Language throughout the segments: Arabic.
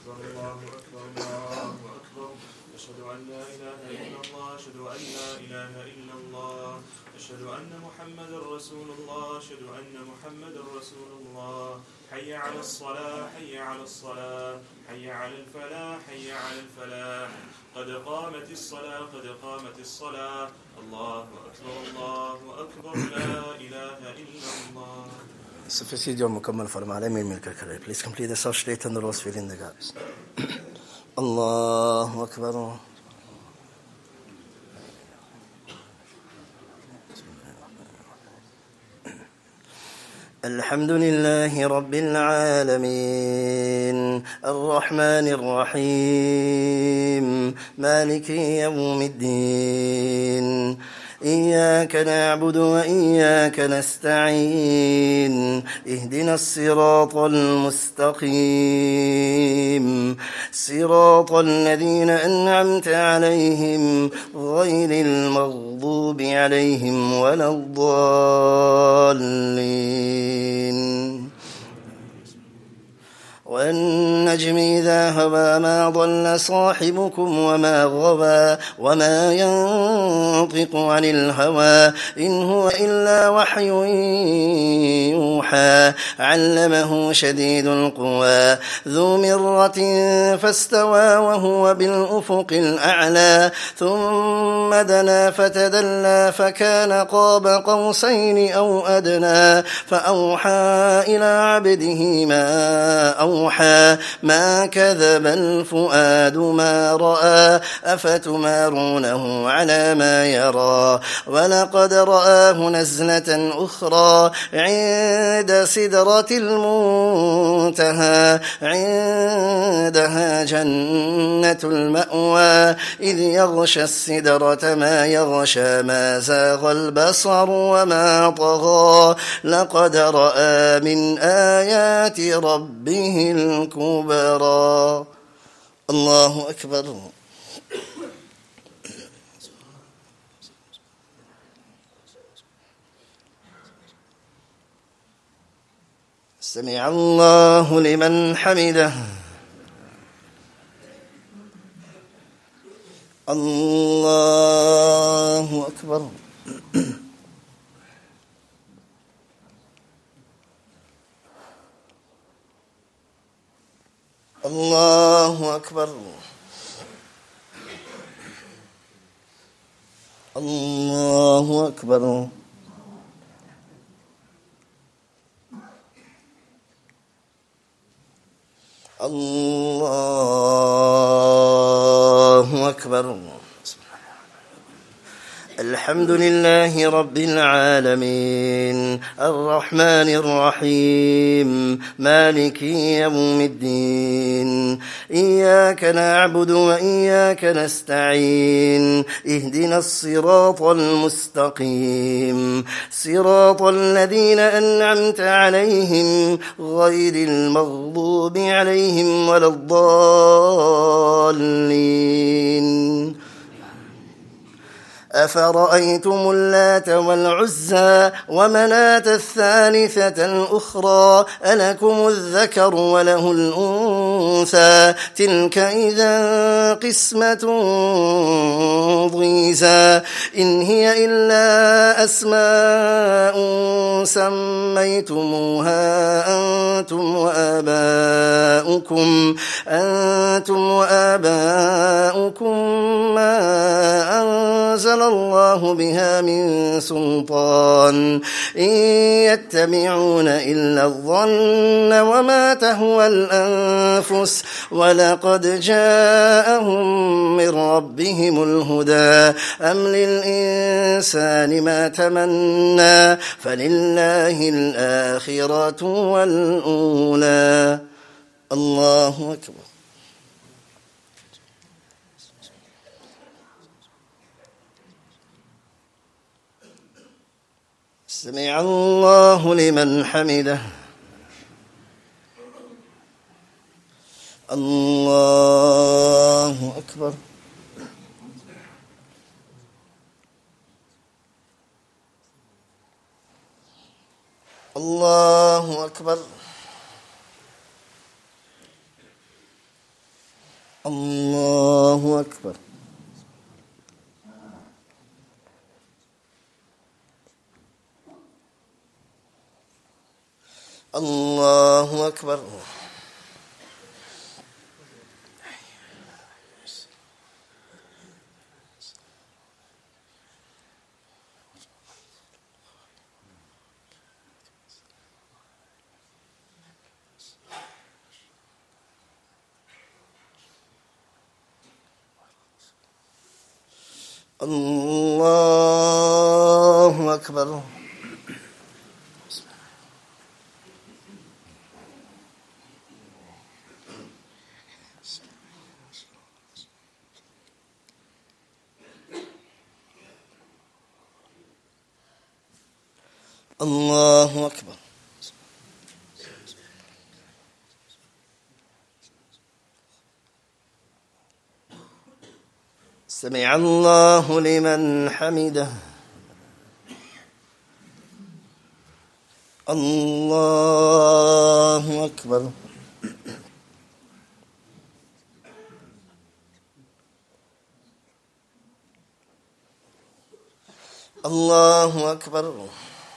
الله أكبر الله أكبر أشهد أن لا إله إلا الله أشهد أن لا إله إلا الله أشهد أن محمد رسول الله أشهد أن محمد رسول الله حي على الصلاة حي على الصلاة حي على الفلاح حي على الفلاح قد قامت الصلاة قد قامت الصلاة الله أكبر الله أكبر لا إله إلا الله. Sufficient مكمل فرمان من ملك الكريم. Please complete the substrate and the rose fill in the gaps. الله أكبر. الحمد لله رب العالمين الرحمن الرحيم مالك يوم الدين إياك نعبد وإياك نستعين اهدنا الصراط المستقيم صراط الذين أنعمت عليهم غير المغضوب عليهم ولا الضالين. والنجم إذا هوى ما ضل صاحبكم وما غوى وما ينطق عن الهوى إن هو إلا وحي يوحى علمه شديد القوى ذو مرة فاستوى وهو بالأفق الأعلى ثم دنا فتدلى فكان قاب قوسين أو أدنى فأوحى إلى عبده ما أوحى ما كذب الفؤاد ما رأى أفتمارونه على ما يرى ولقد رآه نزلة أخرى عند سدرة المنتهى عندها جنة المأوى إذ يغشى السدرة ما يغشى ما زاغ البصر وما طغى لقد رأى من آيات ربه الكبرى. الله أكبر. سمع الله لمن حمده. الله أكبر. الله أكبر. الله أكبر. الله أكبر. الحمد لله رب العالمين الرحمن الرحيم مالك يوم الدين إياك نعبد وإياك نستعين اهدنا الصراط المستقيم صراط الذين أنعمت عليهم غير المغضوب عليهم ولا الضالين. أفرأيتم اللات والعزى ومناة الثالثة الأخرى ألكم الذكر وله الأنثى تلك إذا قسمة ضيزى إن هي إلا أسماء سميتموها أنتم وآباؤكم ما أنزل الله بها من سلطان إن يتبعون إلا الظن وما تهوى الأنفس ولقد جاءهم من ربهم الهدى أم للإنسان ما تمنى فلله الآخرة والأولى. الله أكبر. سمع الله لمن حمده. الله أكبر. الله أكبر. أكبر. الله أكبر. الله أكبر. الله أكبر. سمع الله لمن حمده. الله أكبر. الله أكبر.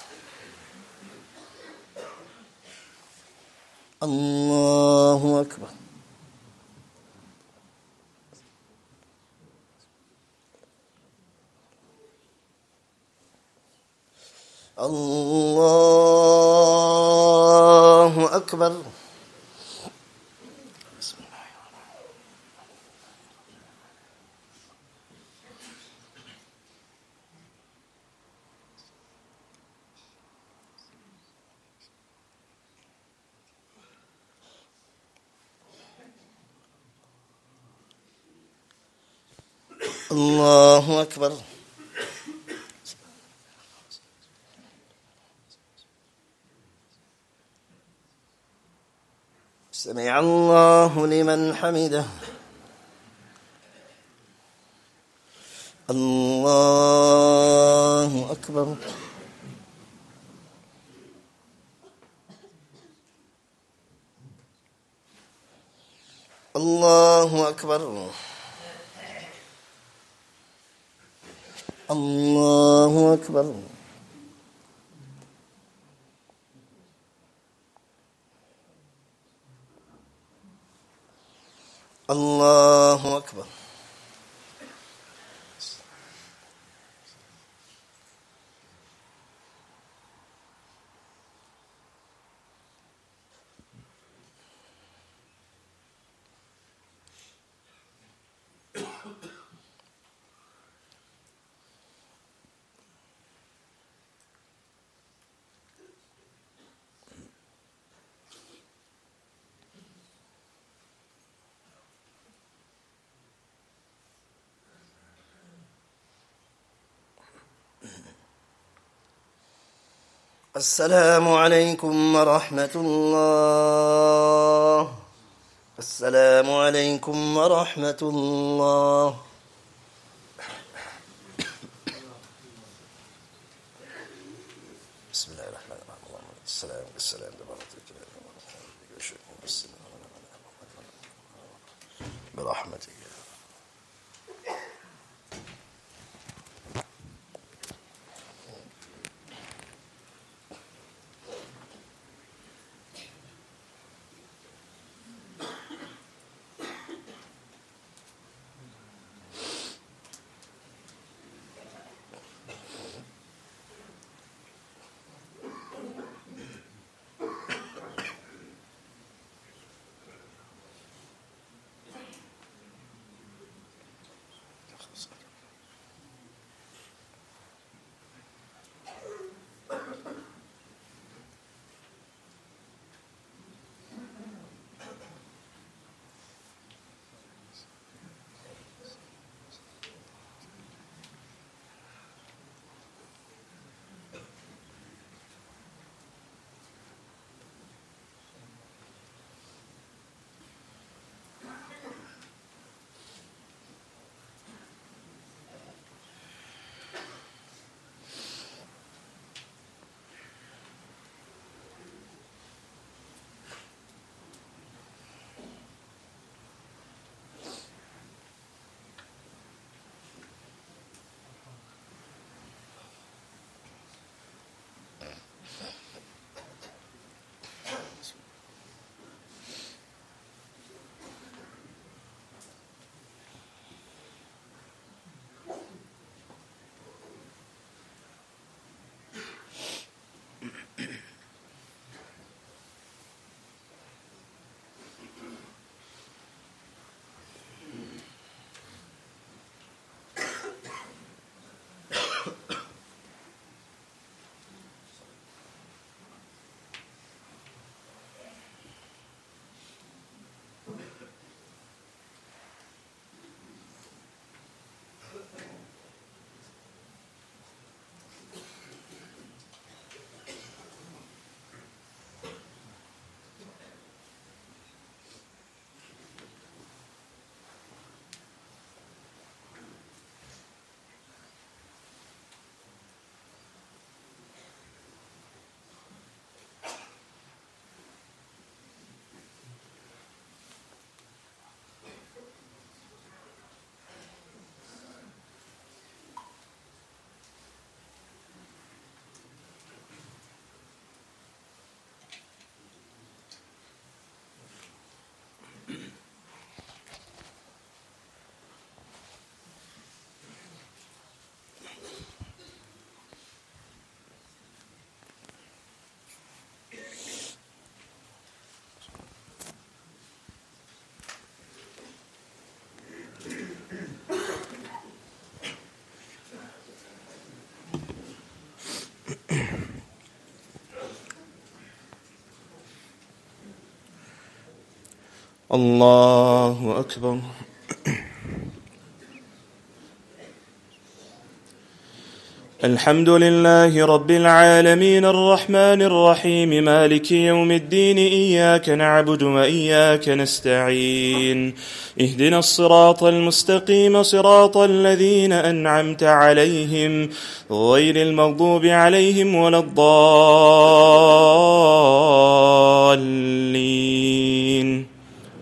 الله أكبر. الله أكبر. بسم الله. الله أكبر. سمع الله لمن حمده. الله أكبر. الله أكبر. الله أكبر. الله أكبر. السلام عليكم ورحمة الله. السلام عليكم ورحمة الله. بسم الله الرحمن الرحيم. السلام بالسلام برحمتك. الله أكبر. الحمد لله رب العالمين الرحمن الرحيم مالك يوم الدين إياك نعبد وإياك نستعين اهدنا الصراط المستقيم صراط الذين أنعمت عليهم غير المغضوب عليهم ولا الضالين.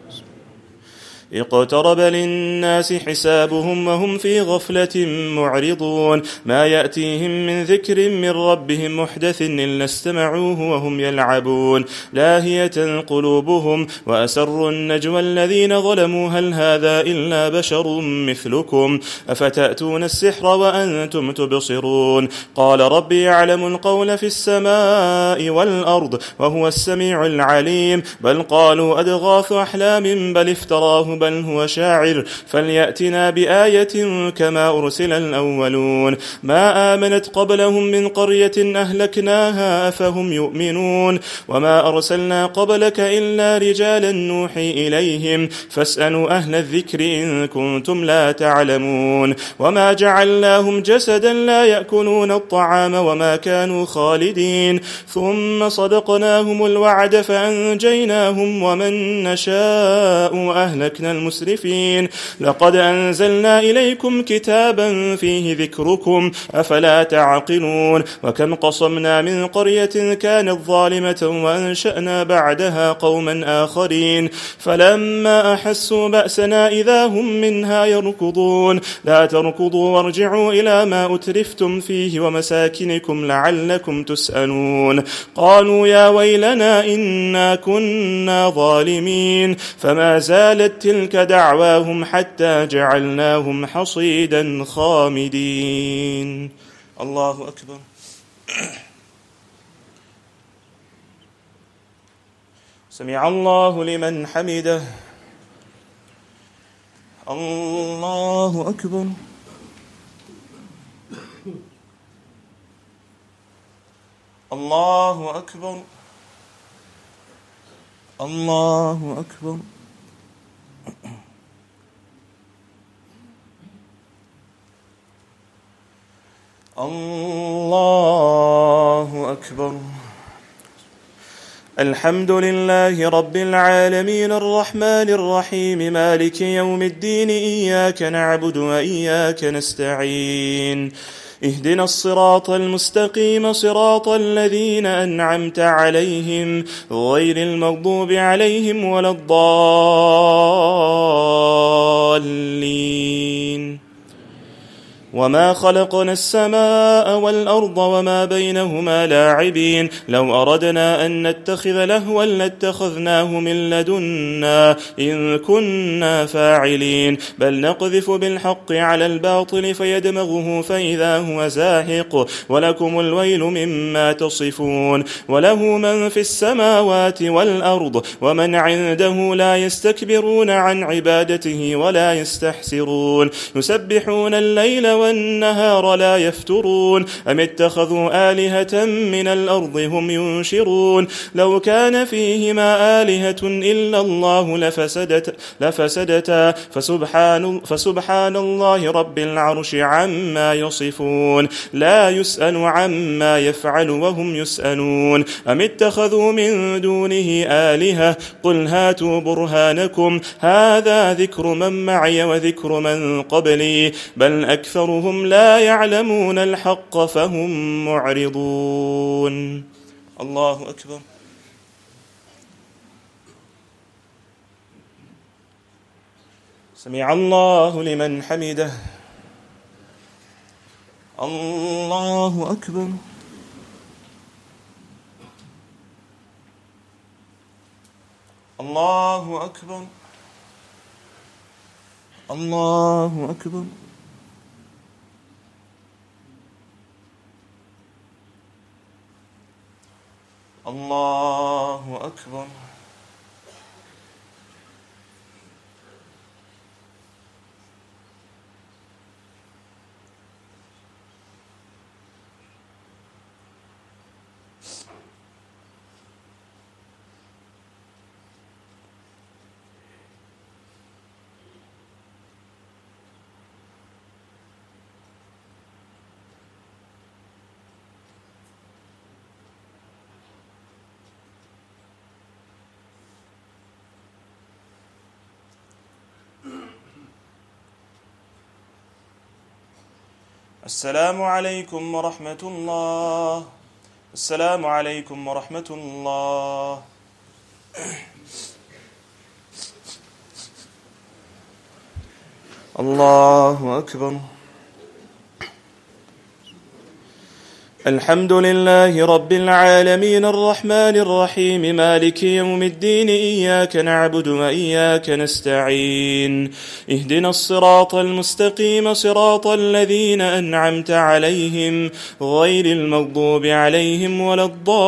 اقترب للناس حسابهم وهم في غفلة معرضون ما يأتيهم من ذكر من ربهم محدث إلا استمعوه وهم يلعبون لاهية قلوبهم وأسروا النجوى الذين ظلموا هل هذا إلا بشر مثلكم أفتأتون السحر وأنتم تبصرون قال ربي يعلم القول في السماء والأرض وهو السميع العليم بل قالوا أضغاث أحلام بل افتراه بل هو شاعر فليأتنا بآية كما أرسل الأولون ما آمنت قبلهم من قرية أهلكناها أفهم يؤمنون وما أرسلنا قبلك إلا رجالا نوحي إليهم فاسألوا أهل الذكر إن كنتم لا تعلمون وما جعلناهم جسدا لا يأكلون الطعام وما كانوا خالدين ثم صدقناهم الوعد فأنجيناهم ومن نشاء وأهلكنا المسرفين لقد أنزلنا إليكم كتابا فيه ذكركم أفلا تعقلون وكم قصمنا من قرية كانت ظالمة وأنشأنا بعدها قوما آخرين فلما أحسوا بأسنا إذا هم منها يركضون لا تركضوا وارجعوا إلى ما أترفتم فيه ومساكنكم لعلكم تسألون قالوا يا ويلنا إنا كنا ظالمين فما زالت تلك دعواهم حتى جعلناهم حصيدا خامدين. الله أكبر. سمع الله لمن حمده. الله أكبر. الله أكبر. الله أكبر. الله أكبر. الحمد لله رب العالمين الرحمن الرحيم مالك يوم الدين إياك نعبد وإياك نستعين اهدنا الصراط المستقيم صراط الذين أنعمت عليهم غير المغضوب عليهم ولا الضالين وما خلقنا السماء والأرض وما بينهما لاعبين لو أردنا أن نتخذ لهوا لاتخذناه من لدنا إن كنا فاعلين بل نقذف بالحق على الباطل فيدمغه فإذا هو زاهق ولكم الويل مما تصفون وله من في السماوات والأرض ومن عنده لا يستكبرون عن عبادته ولا يستحسرون يسبحون الليل والنهار لا يفترون أم اتخذوا آلهة من الأرض هم ينشرون لو كان فيهما آلهة إلا الله لفسدتا فسبحان الله رب العرش عما يصفون لا يسأل عما يفعل وهم يسألون أم اتخذوا من دونه آلهة قل هاتوا برهانكم هذا ذكر من معي وذكر من قبلي بل أكثرهم لا يعلمون الحق فهم معرضون. الله أكبر. سمع الله لمن حمده. الله أكبر. الله أكبر. الله أكبر. الله أكبر. السلام عليكم ورحمة الله. السلام عليكم ورحمة الله. الله أكبر. الحمد لله رب العالمين الرحمن الرحيم مالك يوم الدين إياك نعبد وإياك نستعين اهدنا الصراط المستقيم صراط الذين أنعمت عليهم غير المغضوب عليهم ولا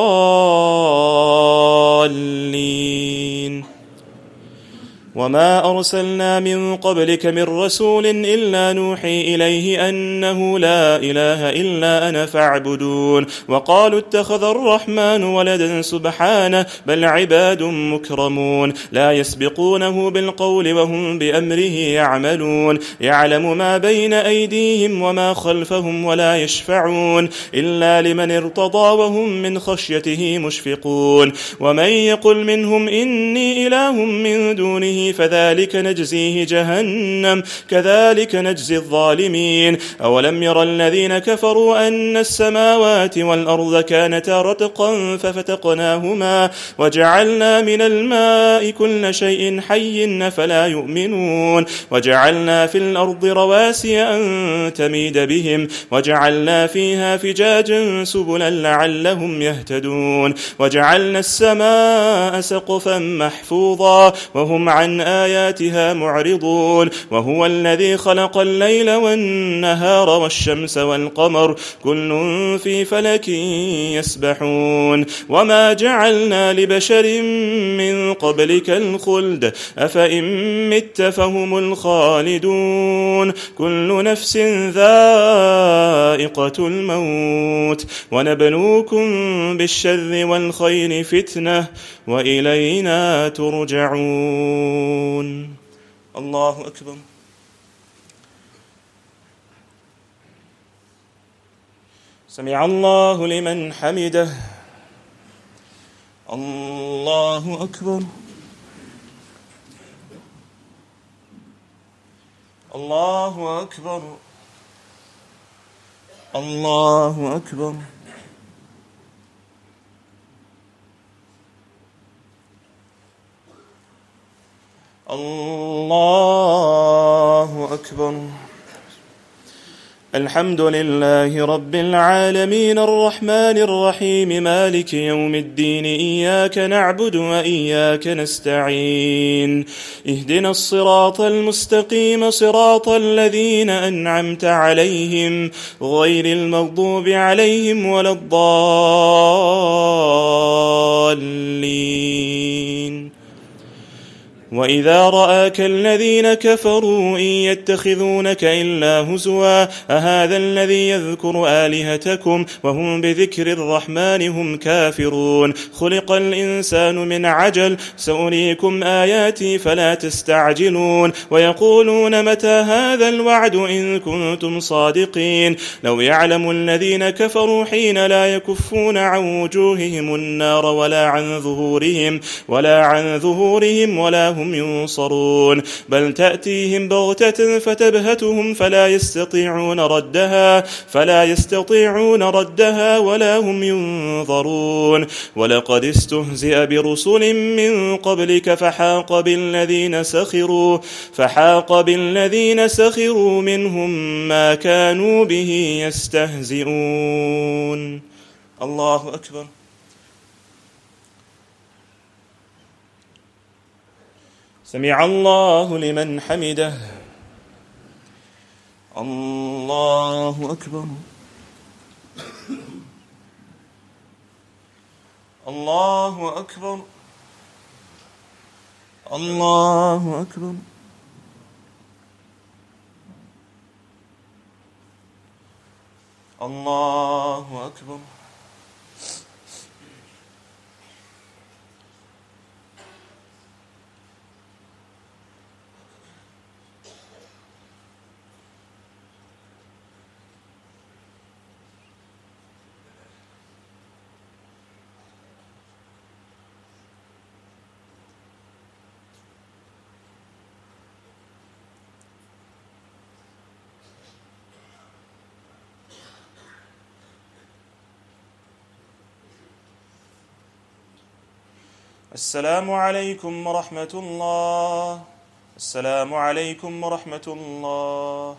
الضالين. وما أرسلنا من قبلك من رسول إلا نوحي إليه أنه لا إله إلا أنا فاعبدون. وقالوا اتخذ الرحمن ولدا سبحانه بل عباد مكرمون لا يسبقونه بالقول وهم بأمره يعملون. يعلم ما بين أيديهم وما خلفهم ولا يشفعون إلا لمن ارتضى وهم من خشيته مشفقون. ومن يقل منهم إني إله من دونه فذلك نجزيه جهنم كذلك نجزي الظالمين. أولم ير الذين كفروا أن السماوات والأرض كانتا رتقا ففتقناهما وجعلنا من الماء كل شيء حي فلا يؤمنون. وجعلنا في الأرض رواسي أن تميد بهم وجعلنا فيها فجاجا سبلا لعلهم يهتدون. وجعلنا السماء سقفا محفوظا وهم عن آياتها معرضون. وهو الذي خلق الليل والنهار والشمس والقمر كل في فلك يسبحون. وما جعلنا لبشر من قبلك الخلد أفإن مت فهم الخالدون. كل نفس ذائقة الموت ونبلوكم بالشر والخير فتنة وإلينا ترجعون. الله أكبر. سمع الله لمن حمده. الله أكبر. الله أكبر. الله أكبر. الله أكبر. الحمد لله رب العالمين الرحمن الرحيم مالك يوم الدين إياك نعبد وإياك نستعين اهدنا الصراط المستقيم صراط الذين أنعمت عليهم غير المغضوب عليهم ولا الضالين. وإذا رآك الذين كفروا إن يتخذونك إلا هزوا أهذا الذي يذكر آلهتكم وهم بذكر الرحمن هم كافرون. خلق الإنسان من عجل سأريكم آياتي فلا تستعجلون. ويقولون متى هذا الوعد إن كنتم صادقين. لو يعلم الذين كفروا حين لا يكفون عن وجوههم النار ولا عن ظهورهم ولا هم ينصرون. بل تأتيهم بغتة فتبهتهم فلا يستطيعون ردها ولا هم ينظرون. ولقد استهزئ برسل من قبلك فحاق بالذين سخروا منهم ما كانوا به يستهزئون. الله أكبر. سمع الله لمن حمده. الله أكبر. الله أكبر. الله أكبر. الله أكبر. السلام عليكم ورحمة الله. السلام عليكم ورحمة الله.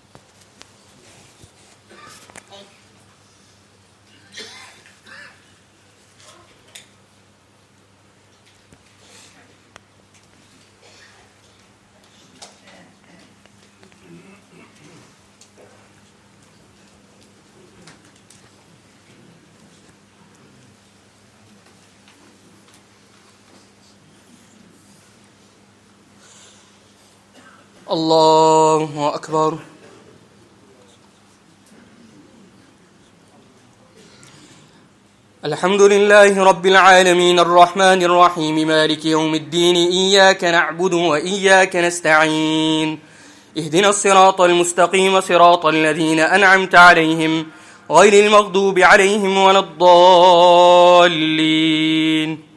الله أكبر. الحمد لله رب العالمين الرحمن الرحيم مالك يوم الدين إياك نعبد وإياك نستعين اهدنا الصراط المستقيم صراط الذين أنعمت عليهم غير المغضوب عليهم ولا الضالين.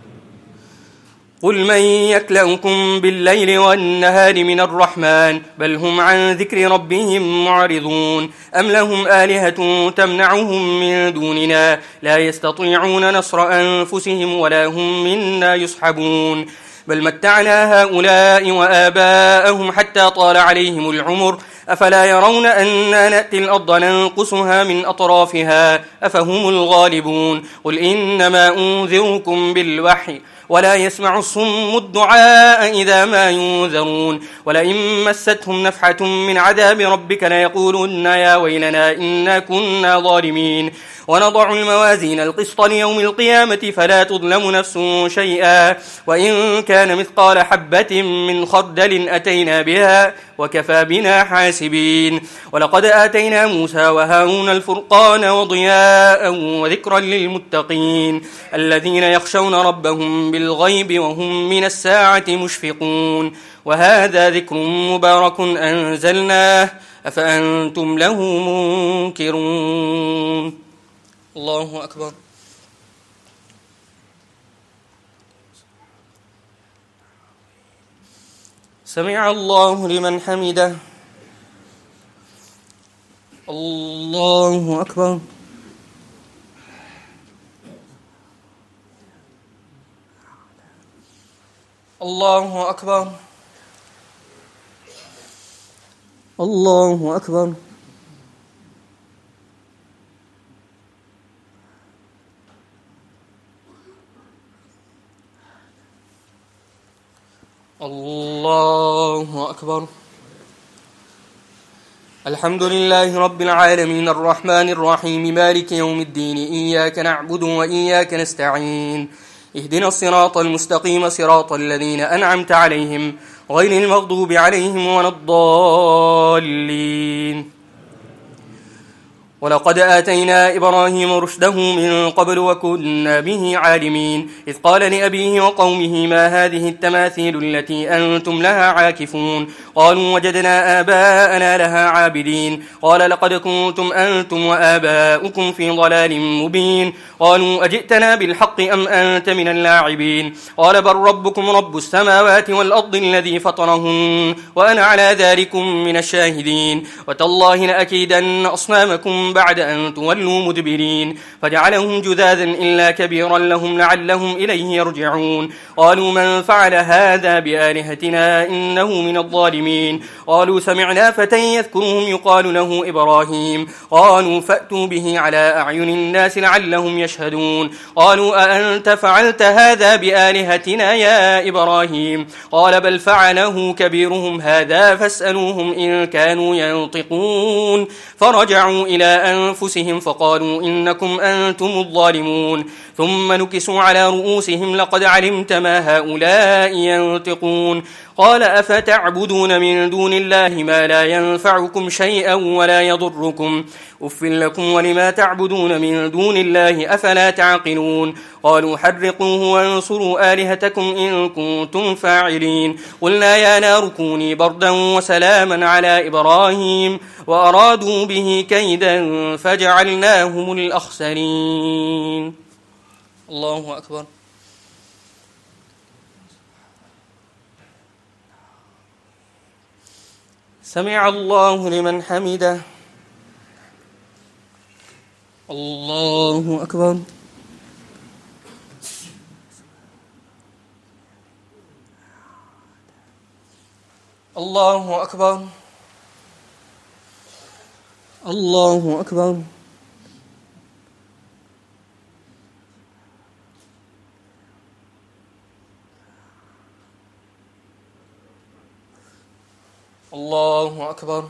قل من يكلؤكم بالليل والنهار من الرحمن بل هم عن ذكر ربهم معرضون أم لهم آلهة تمنعهم من دوننا لا يستطيعون نصر أنفسهم ولا هم منا يصحبون بل متعنا هؤلاء وآباءهم حتى طال عليهم العمر أفلا يرون أنا نأتي الأرض ننقصها من أطرافها أفهم الغالبون قل إنما أنذركم بالوحي ولا يسمع الصم الدعاء إذا ما ينذرون ولئن مستهم نفحة من عذاب ربك ليقولن يا ويلنا إنا كنا ظالمين ونضع الموازين القسط ليوم القيامة فلا تظلم نفس شيئا وإن كان مثقال حبة من خردل أتينا بها وكفى بنا حاسبين ولقد آتينا موسى وهارون الفرقان وضياء وذكرا للمتقين الذين يخشون ربهم بالغيب وهم من الساعة مشفقون وهذا ذكر مبارك أنزلناه أفأنتم له منكرون. الله أكبر. سمع الله لمن حمده. الله أكبر. الله أكبر. الله أكبر. الله أكبر. الحمد لله رب العالمين الرحمن الرحيم مالك يوم الدين إياك نعبد وإياك نستعين اهدنا الصراط المستقيم صراط الذين أنعمت عليهم غير المغضوب عليهم ولا الضالين. ولقد آتينا إبراهيم رشده من قبل وكنا به عالمين إذ قال لأبيه وقومه ما هذه التماثيل التي أنتم لها عاكفون قالوا وجدنا آباءنا لها عابدين قال لقد كنتم أنتم وآباؤكم في ضلال مبين قالوا أجئتنا بالحق أم أنت من اللاعبين قال بل ربكم رب السماوات والأرض الذي فطرهن وأنا على ذلكم من الشاهدين وتالله لأكيدن أصنامكم بعد أن تولوا مدبرين فجعلهم جذاذا إلا كبيرا لهم لعلهم إليه يرجعون قالوا من فعل هذا بآلهتنا إنه من الظالمين قالوا سمعنا فتى يذكرهم يقال له إبراهيم قالوا فأتوا به على أعين الناس لعلهم يشهدون قالوا أأنت فعلت هذا بآلهتنا يا إبراهيم قال بل فعله كبيرهم هذا فاسألوهم إن كانوا ينطقون فرجعوا إلى أنفسهم فقالوا إنكم أنتم الظالمون ثم نكسوا على رؤوسهم لقد علمت ما هؤلاء ينطقون قال أفتعبدون من دون الله ما لا ينفعكم شيئا ولا يضركم أف لكم ولما تعبدون من دون الله أفلا تعقلون قالوا حرقوه وانصروا آلهتكم إن كنتم فاعلين قلنا يا نار كوني بردا وسلاما على إبراهيم وأرادوا به كيدا فجعلناهم الأخسرين. الله أكبر. سمع الله لمن حمده. الله أكبر. الله أكبر الله أكبر الله أكبر.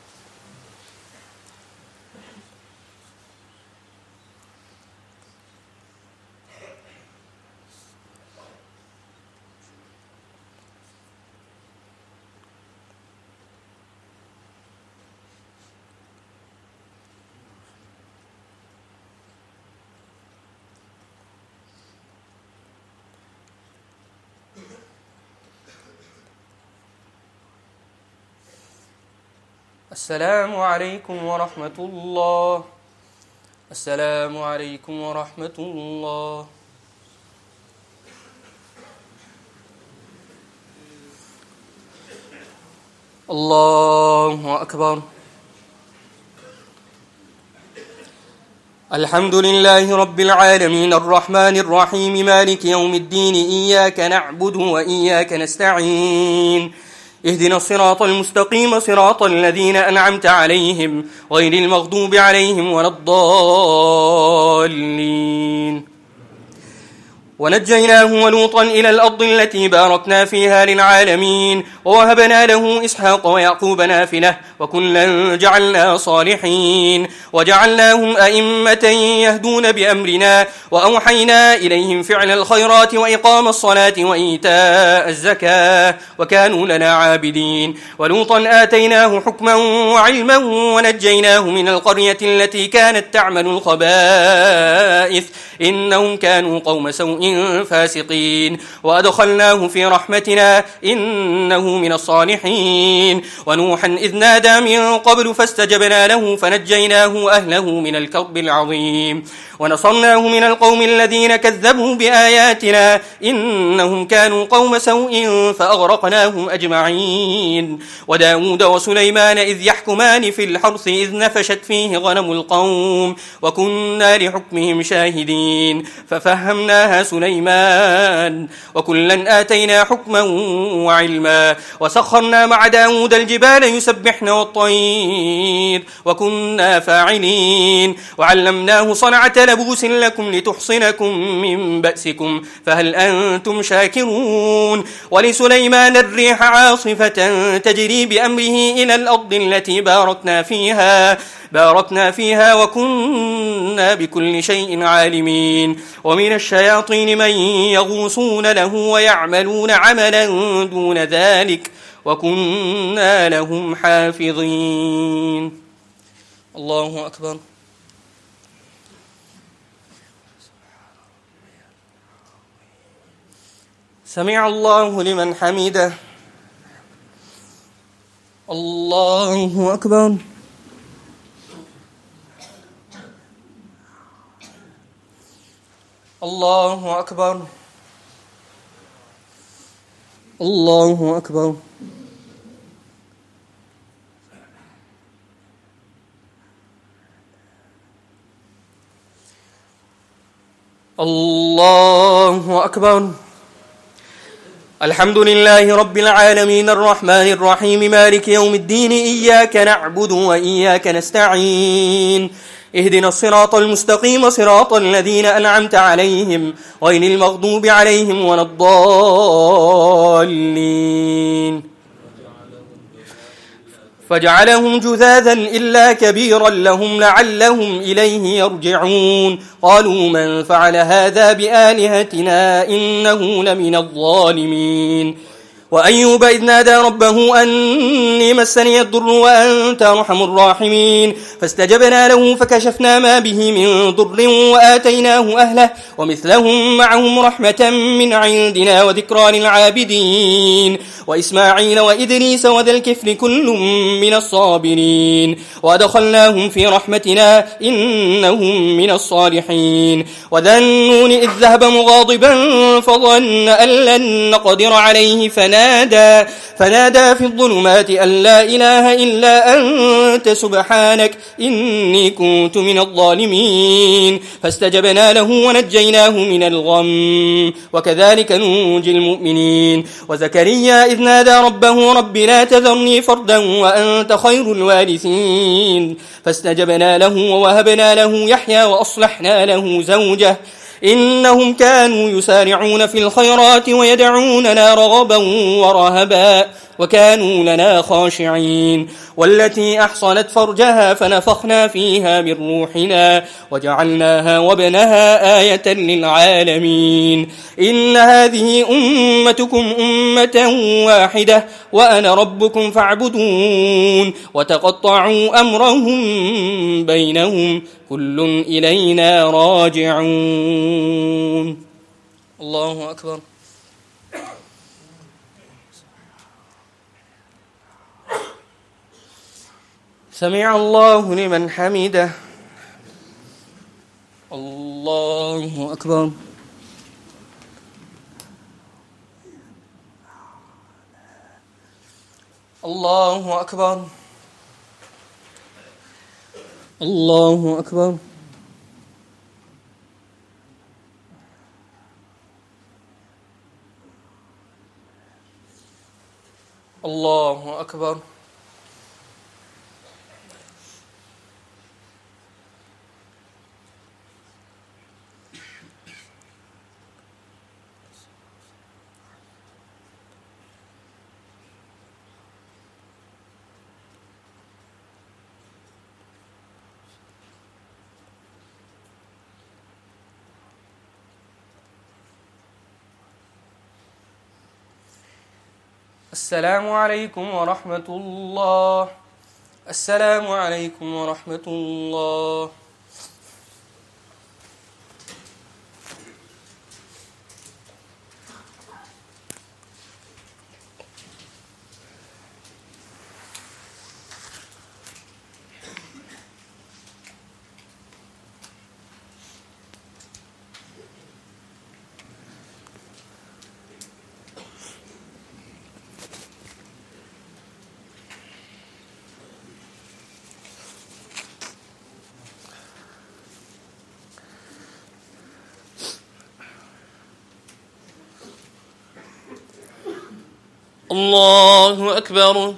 السلام عليكم ورحمة الله. السلام عليكم ورحمة الله. الله أكبر. الحمد لله رب العالمين الرحمن الرحيم مالك يوم الدين إياك نعبد وإياك نستعين اهدنا الصراط المستقيم صراط الذين أنعمت عليهم غير المغضوب عليهم ولا الضالين. ونجيناه ولوطا إلى الأرض التي باركنا فيها للعالمين ووهبنا له إسحاق ويعقوب نافلة وكلا جعلنا صالحين وجعلناهم أئمة يهدون بأمرنا وأوحينا إليهم فعل الخيرات وإقام الصلاة وإيتاء الزكاة وكانوا لنا عابدين. ولوطا آتيناه حكما وعلما ونجيناه من القرية التي كانت تعمل الخبائث إنهم كانوا قوم سوء فاسقين وأدخلناه في رحمتنا إنه من الصالحين. ونوحا إذ نادى من قبل فاستجبنا له فنجيناه أهله من الكرب العظيم ونصرناه من القوم الذين كذبوا بآياتنا إنهم كانوا قوم سوء فأغرقناهم أجمعين. وداود وسليمان إذ يحكمان في الحرث إذ نفشت فيه غنم القوم وكنا لحكمهم شاهدين ففهمناها سليمان وكلا آتينا حكما وعلما وسخرنا مع داود الجبال يسبحن والطير وكنا فاعلين وعلمناه صنعة لبوس لكم لتحصنكم من بأسكم فهل أنتم شاكرون. ولسليمان الريح عاصفة تجري بأمره إلى الأرض التي باركنا فيها وكنا بكل شيء عالمين. ومن الشياطين من يغوصون له ويعملون عملا دون ذلك وكنا لهم حافظين. الله أكبر. سمع الله لمن حمده. الله أكبر. الله أكبر. الله أكبر. الله أكبر. الحمد لله رب العالمين الرحمن الرحيم مالك يوم الدين إياك نعبد وإياك نستعين اهدنا الصراط المستقيم صراط الذين أنعمت عليهم غير المغضوب عليهم ولا الضالين. فجعلهم جذاذا إلا كبيرا لهم لعلهم إليه يرجعون. قالوا من فعل هذا بآلهتنا إنه لمن الظالمين. وأيوب إذ نادى ربه أني مسني الضر وأنت أرحم الراحمين فاستجبنا له فكشفنا ما به من ضر وآتيناه أهله ومثلهم معهم رحمة من عندنا وذكرى للعابدين. وإسماعيل وإدريس وذا الكفل كل من الصابرين وأدخلناهم في رحمتنا إنهم من الصالحين. وذا النون إذ ذهب مغاضبا فظن أن لن نقدر عليه فنادى في الظلمات أن لا إله إلا أنت سبحانك إني كنت من الظالمين. فاستجبنا له ونجيناه من الغم وكذلك ننجي المؤمنين. وزكريا إذ إذ نادى ربه رب لا تذرني فردا وأنت خير الوارثين فاستجبنا له ووهبنا له يحيى وأصلحنا له زوجه إنهم كانوا يسارعون في الخيرات ويدعوننا رغبا ورهبا وكانوا لنا خاشعين والتي أحصنت فرجها فنفخنا فيها من روحنا وجعلناها وابنها آية للعالمين إن هذه أمتكم أمة واحدة وأنا ربكم فاعبدون وتقطعوا أمرهم بينهم كل إلينا راجعون. الله أكبر. سمع الله لمن حمده. الله أكبر. الله أكبر. الله أكبر. الله أكبر. السلام عليكم ورحمة الله. السلام عليكم ورحمة الله. الله أكبر.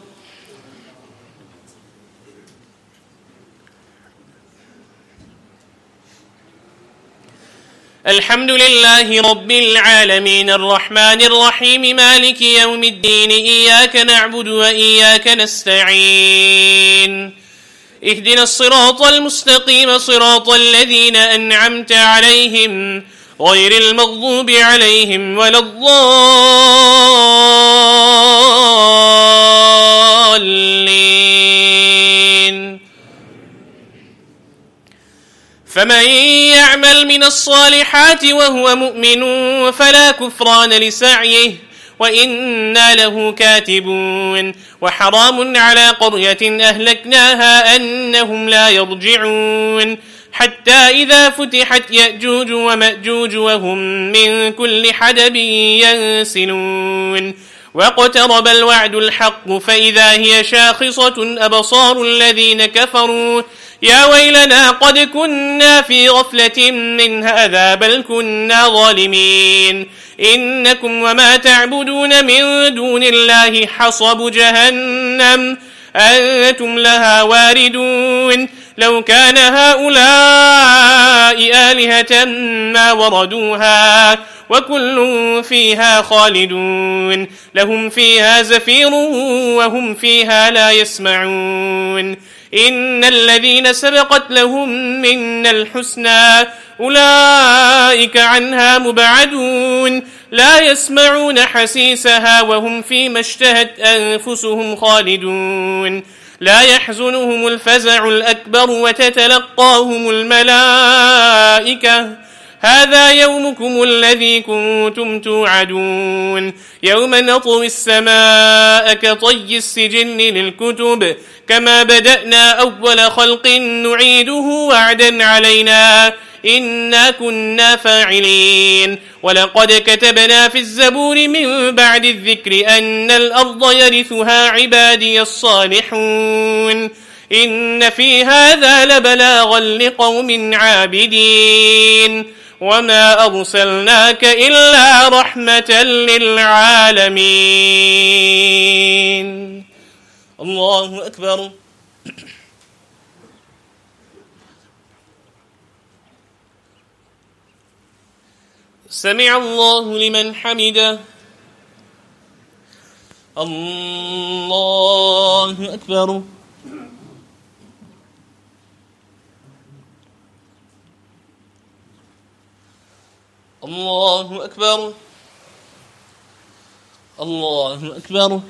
الحمد لله رب العالمين الرحمن الرحيم مالك يوم الدين إياك نعبد وإياك نستعين اهدنا الصراط المستقيم صراط الذين أنعمت عليهم غير المغضوب عليهم ولا الضالين. فمن يعمل من الصالحات وهو مؤمن فلا كفران لسعيه وإنا له كاتبون. وحرام على قرية أهلكناها أنهم لا يرجعون حتى إذا فتحت يأجوج ومأجوج وهم من كل حدب ينسلون. واقترب الوعد الحق فإذا هي شاخصة أبصار الذين كفروا يا ويلنا قد كنا في غفلة من هذا بل كنا ظالمين. إنكم وما تعبدون من دون الله حصب جهنم أنتم لها واردون. لو كان هؤلاء آلهة ما وردوها وكل فيها خالدون. لهم فيها زفير وهم فيها لا يسمعون. إن الذين سبقت لهم منا الحسنى أولئك عنها مبعدون لا يسمعون حسيسها وهم فيما اشتهت أنفسهم خالدون. لا يحزنهم الفزع الأكبر وتتلقاهم الملائكة هذا يومكم الذي كنتم توعدون. يوم نطوي السماء كطي السجل للكتب كما بدأنا أول خلق نعيده وعدا علينا إنا كنا فاعلين. ولقد كتبنا في الزبور من بعد الذكر أن الأرض يرثها عبادي الصالحون. إن في هذا لبلاغا لقوم عابدين. وما أرسلناك إلا رحمة للعالمين. الله أكبر. سمع الله لمن حمده. الله أكبر. الله أكبر. الله أكبر.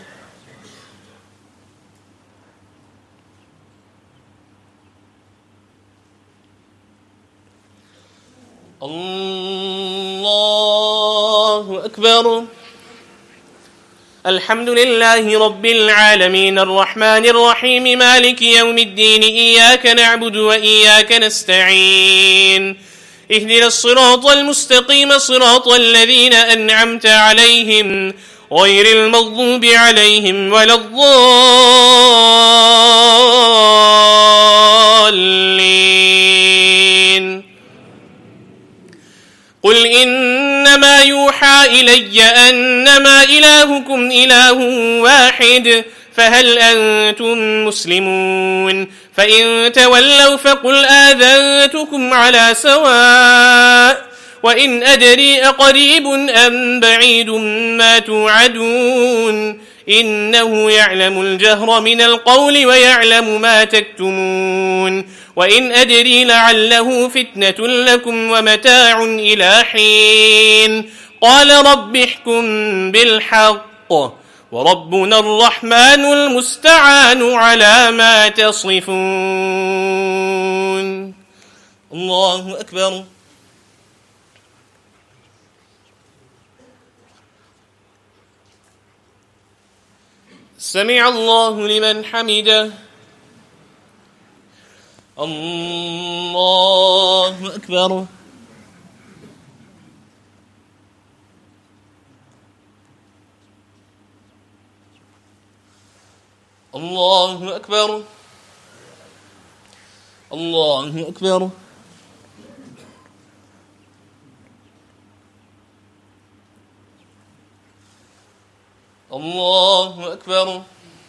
الله أكبر. الحمد لله رب العالمين الرحمن الرحيم مالك يوم الدين إياك نعبد وإياك نستعين اهدنا الصراط المستقيم صراط الذين أنعمت عليهم غير المغضوب عليهم ولا الضالين. قل إنما يوحى إلي أنما إلهكم إله واحد فهل أنتم مسلمون؟ فإن تولوا فقل آذنتكم على سواء وإن أدري أقريب أم بعيد ما توعدون إنه يعلم الجهر من القول ويعلم ما تكتمون وإن أدري لعله فتنة لكم ومتاع إلى حين قال رب احكم بالحق وربنا الرحمن المستعان على ما تصفون. الله أكبر. سمع الله لمن حمده. الله أكبر. الله أكبر. الله أكبر. الله أكبر.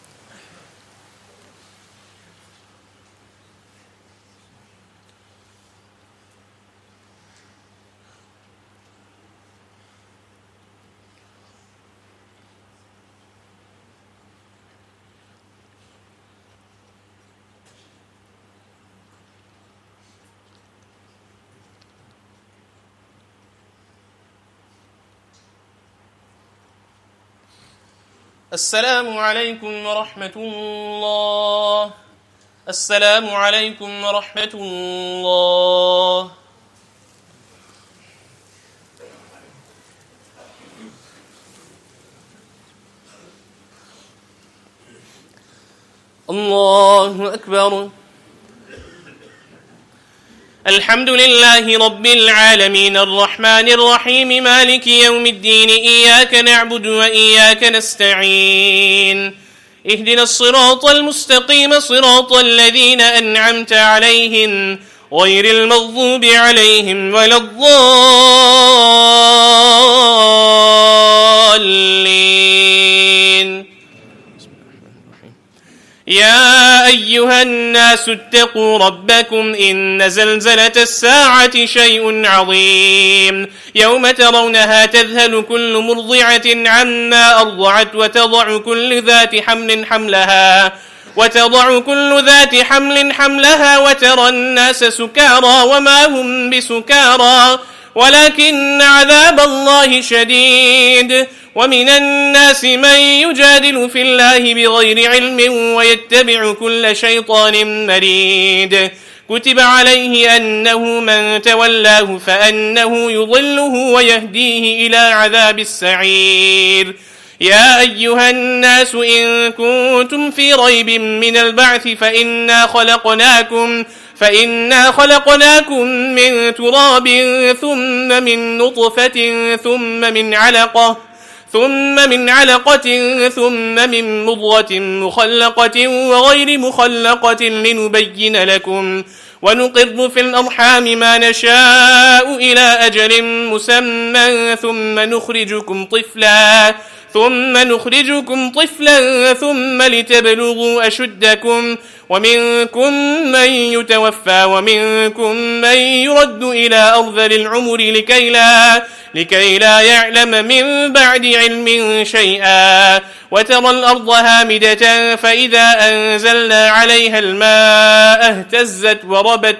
السلام عليكم ورحمة الله. السلام عليكم ورحمة الله. الله أكبر. الحمد لله رب العالمين الرحمن الرحيم مالك يوم الدين إياك نعبد وإياك نستعين اهدنا الصراط المستقيم صراط الذين أنعمت عليهم غير المغضوب عليهم ولا الضالين. يا أيها الناس اتقوا ربكم إن زلزلة الساعة شيء عظيم يوم ترونها تذهل كل مرضعة عما أرضعت وتضع كل ذات حمل حملها وترى الناس سكارى وما هم بسكارى ولكن عذاب الله شديد ومن الناس من يجادل في الله بغير علم ويتبع كل شيطان مريد كتب عليه أنه من تولاه فأنه يضله ويهديه إلى عذاب السعير. يا أيها الناس إن كنتم في ريب من البعث فإنا خلقناكم من تراب ثم من نطفة ثم من علقة ثم من مضغة مخلقة وغير مخلقة لنبين لكم ونقر في الأرحام ما نشاء إلى أجل مسمى ثم نخرجكم طفلا ثم لتبلغوا أشدكم ومنكم من يتوفى ومنكم من يرد إلى أرذل العمر لكي لا يعلم من بعد علم شيئا وترى الأرض هامدة فإذا أنزلنا عليها الماء اهتزت وربت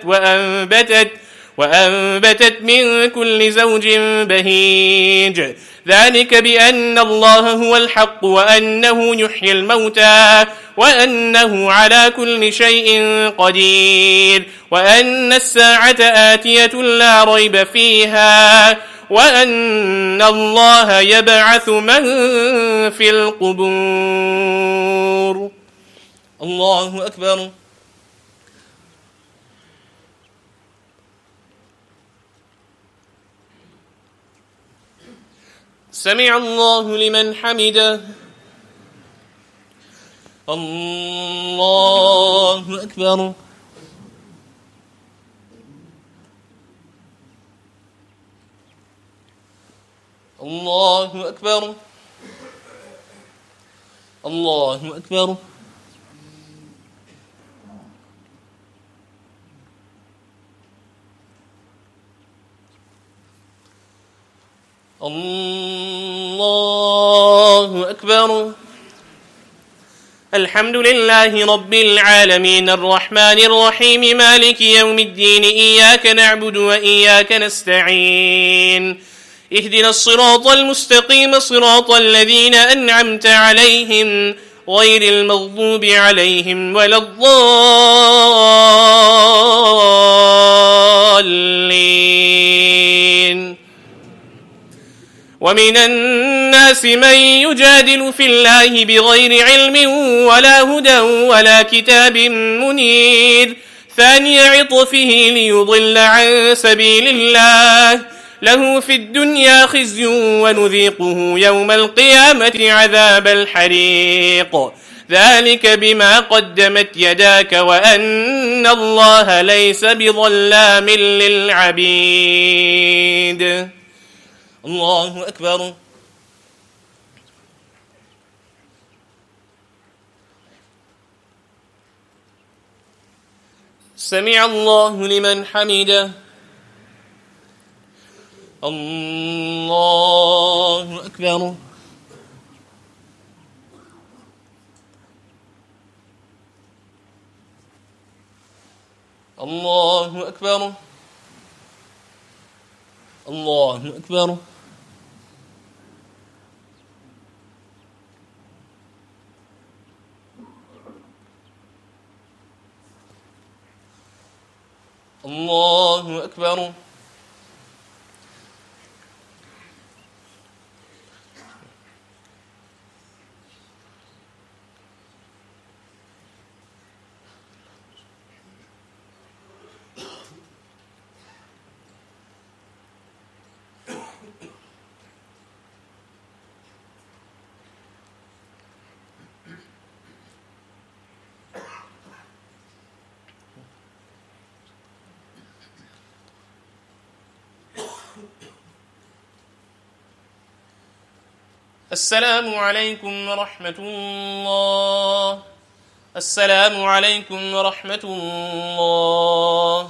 وأنبتت من كل زوج بهيج ذلك بأن الله هو الحق وأنه يحيي الموتى وأنه على كل شيء قدير وأن الساعة آتية لا ريب فيها وأن الله يبعث من في القبور. الله أكبر. سمع الله لمن حمده. الله أكبر. الله أكبر. الله أكبر. الله أكبر. الحمد لله رب العالمين الرحمن الرحيم مالك يوم الدين إياك نعبد وإياك نستعين اهدنا الصراط المستقيم صراط الذين أنعمت عليهم غير المغضوب عليهم ولا الضالين. ومن الناس من يجادل في الله بغير علم ولا هدى ولا كتاب منير ثاني عطفه ليضل عن سبيل الله له في الدنيا خزي ونذيقه يوم القيامة عذاب الحريق ذلك بما قدمت يداك وأن الله ليس بظلام للعبيد. الله أكبر. سمع الله لمن حمده. الله أكبر. الله أكبر. الله أكبر. الله أكبر. السلام عليكم ورحمة الله. السلام عليكم ورحمة الله.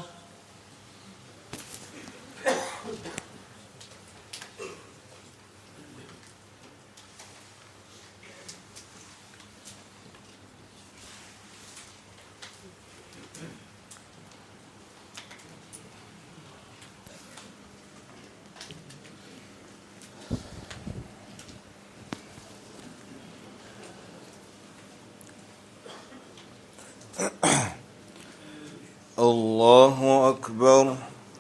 الله أكبر.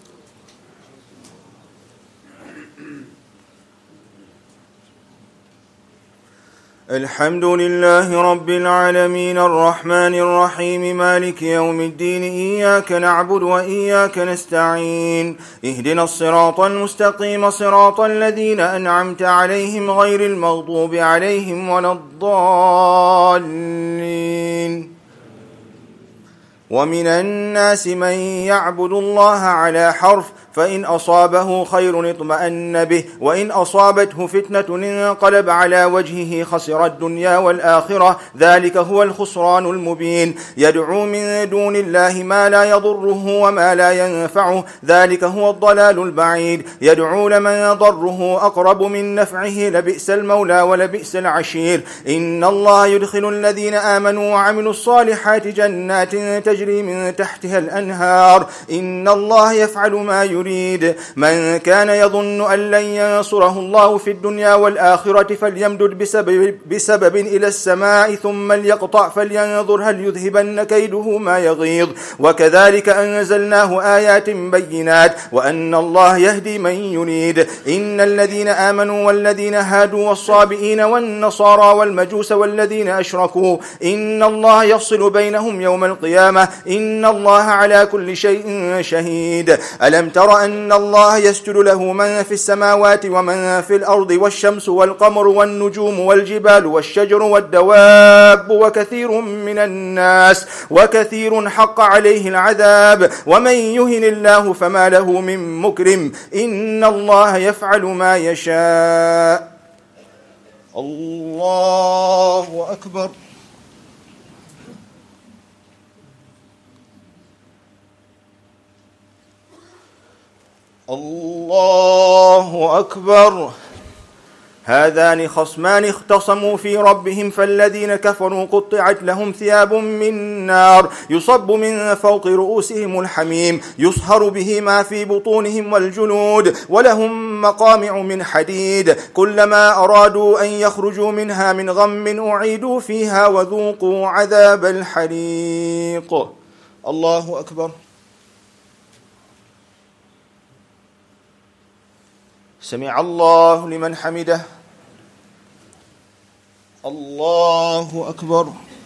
الحمد لله رب العالمين الرحمن الرحيم مالك يوم الدين إياك نعبد وإياك نستعين اهدنا الصراط المستقيم صراط الذين أنعمت عليهم غير المغضوب عليهم ولا الضالين. ومن الناس من يعبد الله على حرف فإن أصابه خير اطمأن به وإن أصابته فتنة انقلب على وجهه خسر الدنيا والآخرة ذلك هو الخسران المبين يدعو من دون الله ما لا يضره وما لا ينفعه ذلك هو الضلال البعيد يدعو لمن ضره أقرب من نفعه لبئس المولى ولبئس العشير إن الله يدخل الذين آمنوا وعملوا الصالحات جنات تجري من تحتها الأنهار إن الله يفعل ما يريد من كان يظن أن لن ينصره الله في الدنيا والآخرة فليمدد بسبب إلى السماء ثم ليقطع فلينظر هل يذهبن كيده ما يغيظ وكذلك أنزلناه آيات بينات وأن الله يهدي من يريد إن الذين آمنوا والذين هادوا والصابئين والنصارى والمجوس والذين أشركوا إن الله يفصل بينهم يوم القيامة إن الله على كل شيء شهيد ألم تر أن الله يسجد له من في السماوات ومن في الأرض والشمس والقمر والنجوم والجبال والشجر والدواب وكثير من الناس وكثير حق عليه العذاب ومن يهن الله فما له من مكرم إن الله يفعل ما يشاء الله أكبر الله أكبر هذان خصمان اختصموا في ربهم فالذين كفروا قطعت لهم ثياب من نار يصب من فوق رؤوسهم الحميم يصهر به ما في بطونهم والجلود ولهم مقامع من حديد كلما أرادوا أن يخرجوا منها من غم أعيدوا فيها وذوقوا عذاب الحريق الله أكبر سمع الله لمن حمده الله أكبر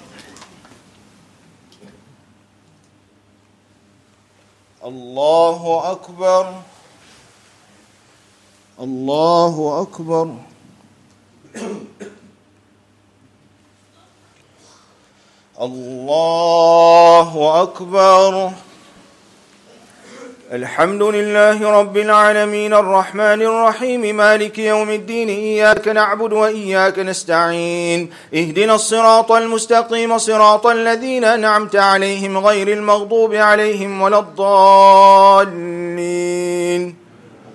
الله أكبر الله أكبر الله أكبر الحمد لله رب العالمين الرحمن الرحيم مالك يوم الدين إياك نعبد وإياك نستعين اهدنا الصراط المستقيم صراط الذين أنعمت عليهم غير المغضوب عليهم ولا الضالين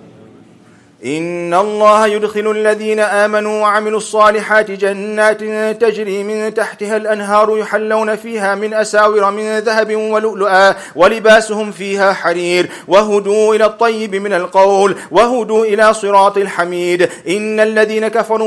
إن الله يدخل الذين آمنوا وعملوا الصالحات جنات تجري من تحتها الأنهار يحلون فيها من أساور من ذهب ولؤلؤا ولباسهم فيها حرير وهدوا إلى الطيب من القول وهدوا إلى صراط الحميد إن الذين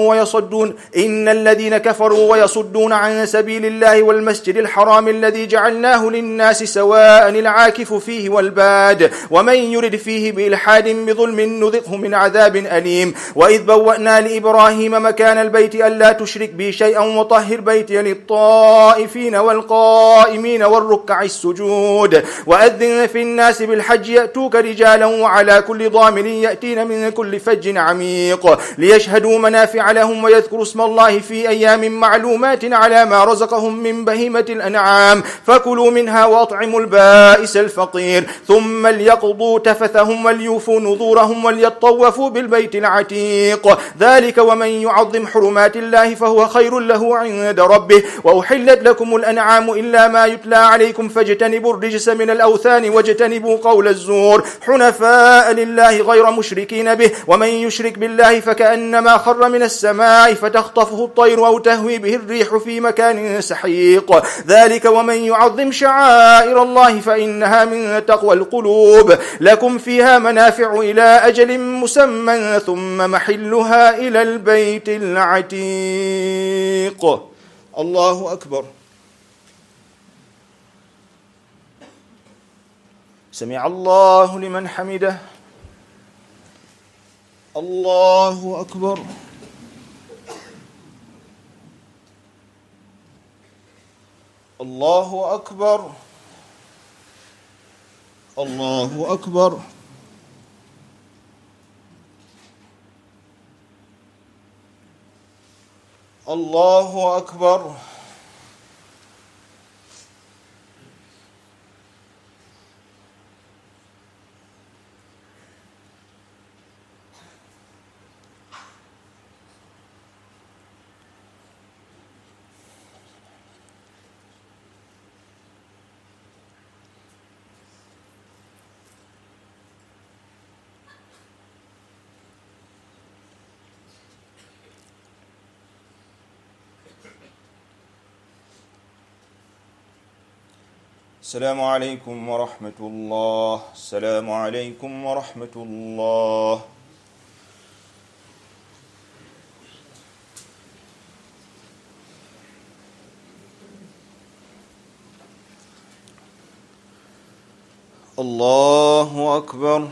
كفروا ويصدون عن سبيل الله والمسجد الحرام الذي جعلناه للناس سواء العاكف فيه والباد ومن يرد فيه بإلحاد بظلم نذقه من عذاب أليم وإذ بوأنا لإبراهيم مكان البيت ألا تشرك بي شيئا وطهر بيتي للطائفين والقائمين والركع السجود وأذن في الناس بالحج يأتوك رجالا وعلى كل ضامر يأتين من كل فج عميق ليشهدوا منافع لهم ويذكروا اسم الله في أيام معلومات على ما رزقهم من بهيمة الأنعام فكلوا منها وأطعموا البائس الفقير ثم ليقضوا تفثهم وليوفوا نذورهم وليطوفوا بالبيت العتيق ذلك ومن يعظم حرمات الله فهو خير له عند ربه وأحلت لكم الأنعام إلا ما يتلى عليكم فاجتنبوا الرجس من الأوثان واجتنبوا قول الزور حنفاء لله غير مشركين به ومن يشرك بالله فكأنما خر من السماء فتخطفه الطير أو تهوي به الريح في مكان سحيق ذلك ومن يعظم شعائر الله فإنها من تقوى القلوب لكم فيها منافع إلى أجل مسمى ثم محلها إلى البيت العتيق الله أكبر سمع الله لمن حمده الله أكبر الله أكبر الله أكبر الله أكبر السلام عليكم ورحمة الله. السلام عليكم ورحمة الله. الله أكبر.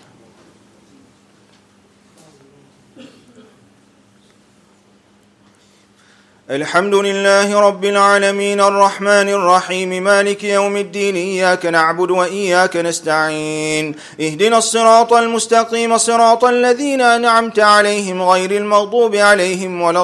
الحمد لله رب العالمين الرحمن الرحيم مالك يوم الدين إياك نعبد وإياك نستعين اهدنا الصراط المستقيم صراط الذين أنعمت عليهم غير المغضوب عليهم ولا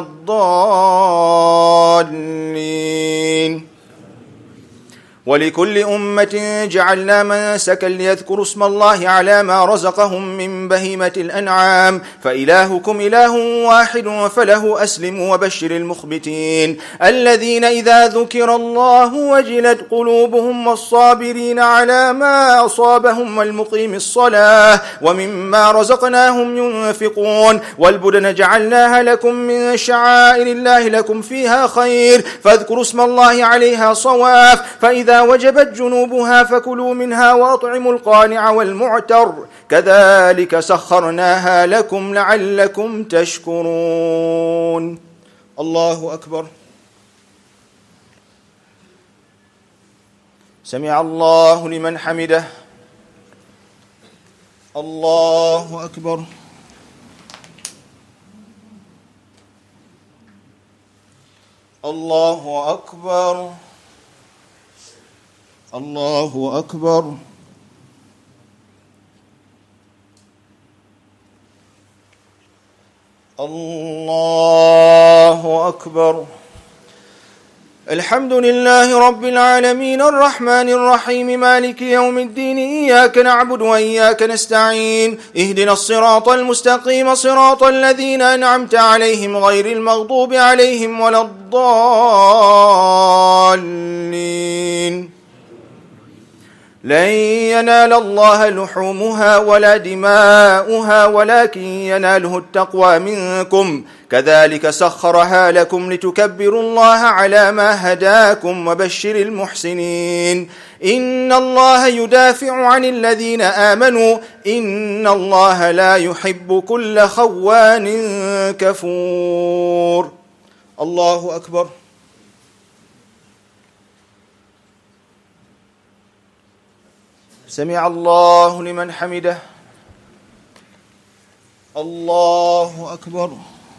الضالين. ولكل أمة جعلنا منسكا ليذكروا اسم الله على ما رزقهم من بهيمة الأنعام فإلهكم إله واحد فله أسلموا وبشر المخبتين الذين إذا ذكر الله وجلت قلوبهم والصابرين على ما أصابهم والمقيم الصلاة ومما رزقناهم ينفقون والبدن جعلناها لكم من شعائر الله لكم فيها خير فاذكروا اسم الله عليها صواف فإذا وجبت جنوبها فكلوا منها وأطعموا القانع والمعتر كذلك سخرناها لكم لعلكم تشكرون. الله أكبر. سمع الله لمن حمده. الله أكبر. الله أكبر. الله أكبر. الله أكبر. الحمد لله رب العالمين الرحمن الرحيم مالك يوم الدين إياك نعبد وإياك نستعين اهدنا الصراط المستقيم صراط الذين أنعمت عليهم غير المغضوب عليهم ولا الضالين. لن ينال الله لحومها ولا دماؤها ولكن يناله التقوى منكم كذلك سخرها لكم لتكبروا الله على ما هداكم وبشر المحسنين. إن الله يدافع عن الذين آمنوا إن الله لا يحب كل خوان كفور. الله أكبر. سمع الله لمن حمده. الله أكبر.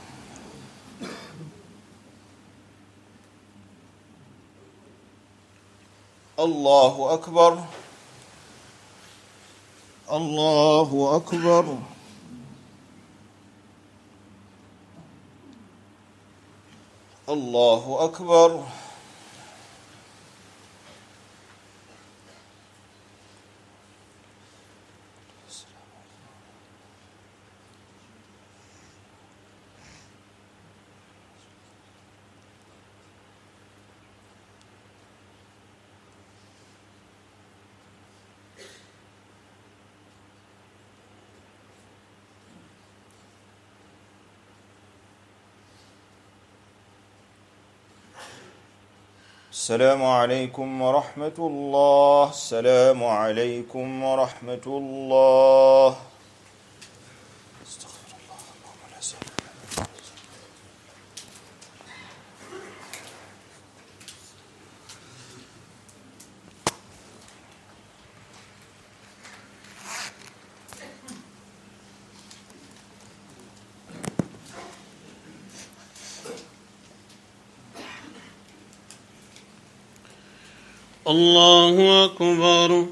الله أكبر. الله أكبر. الله أكبر. السلام عليكم ورحمة الله. السلام عليكم ورحمة الله. استغفر الله. اللهم لا سهل. الله أكبر.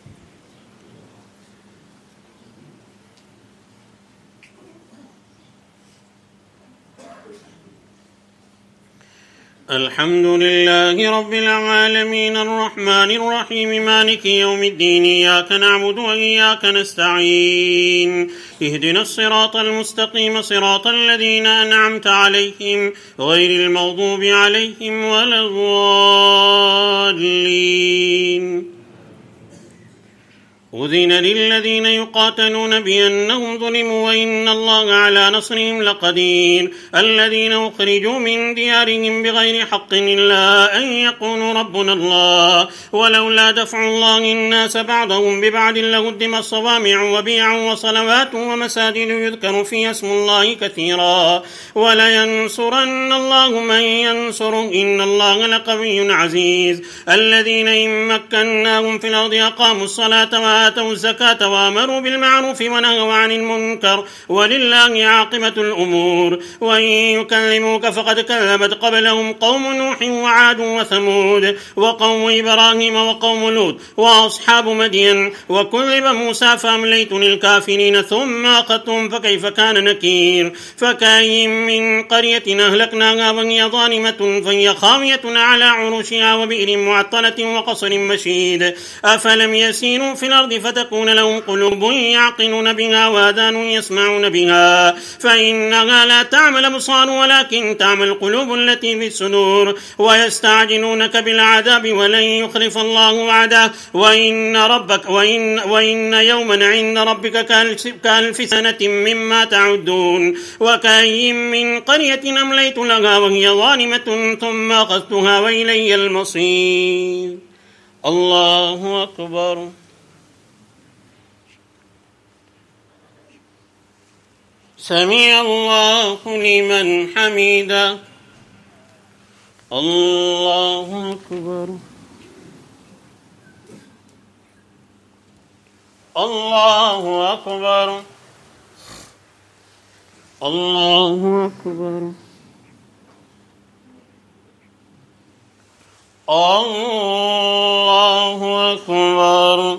الحمد لله رب العالمين الرحمن الرحيم مالك يوم الدين إياك نعبد وإياك نستعين اهدنا الصراط المستقيم صراط الذين أنعمت عليهم غير المغضوب عليهم ولا الضالين. أذن للذين يقاتلون بأنهم ظلموا وإن الله على نصرهم لقدير الذين أخرجوا من ديارهم بغير حق إلا أن يقولوا ربنا الله ولولا دفع الله الناس بعضهم ببعض لهدمت صوامع وبيع وصلوات ومساجد يذكر فيها اسم الله كثيرا ولينصرن الله من ينصره إن الله لقوي عزيز الذين إن مكناهم في الأرض أقاموا الصلاة وآتوا الزكاة وأمروا بالمعروف ونهوا عن المنكر ولله عاقبة الأمور وإن يكلموك فقد كذبت قبلهم قوم نوح وعاد وثمود وقوم إبراهيم وقوم لوط وأصحاب مدين وكذب موسى فأمليت للكافرين ثم أخذتهم فكيف كان نكير فكأي من قرية أهلكناها وهي ظالمة فهي خاوية على عروشها وبئر معطلة وقصر مشيد أفلم يسيروا في الأرض فتكون لهم قلوب يعقلون بها وآذان يسمعون بها فإنها لا تعمى الأبصار ولكن تعمى القلوب التي في الصدور ويستعجلونك بالعذاب ولن يخلف الله وعده وإن يوما عند ربك كألف سنة مما تعدون وكأي من قرية أمليت لها وهي ظالمة ثم أخذتها وإلي المصير الله أكبر سمع الله لمن حمده الله أكبر الله أكبر الله أكبر الله أكبر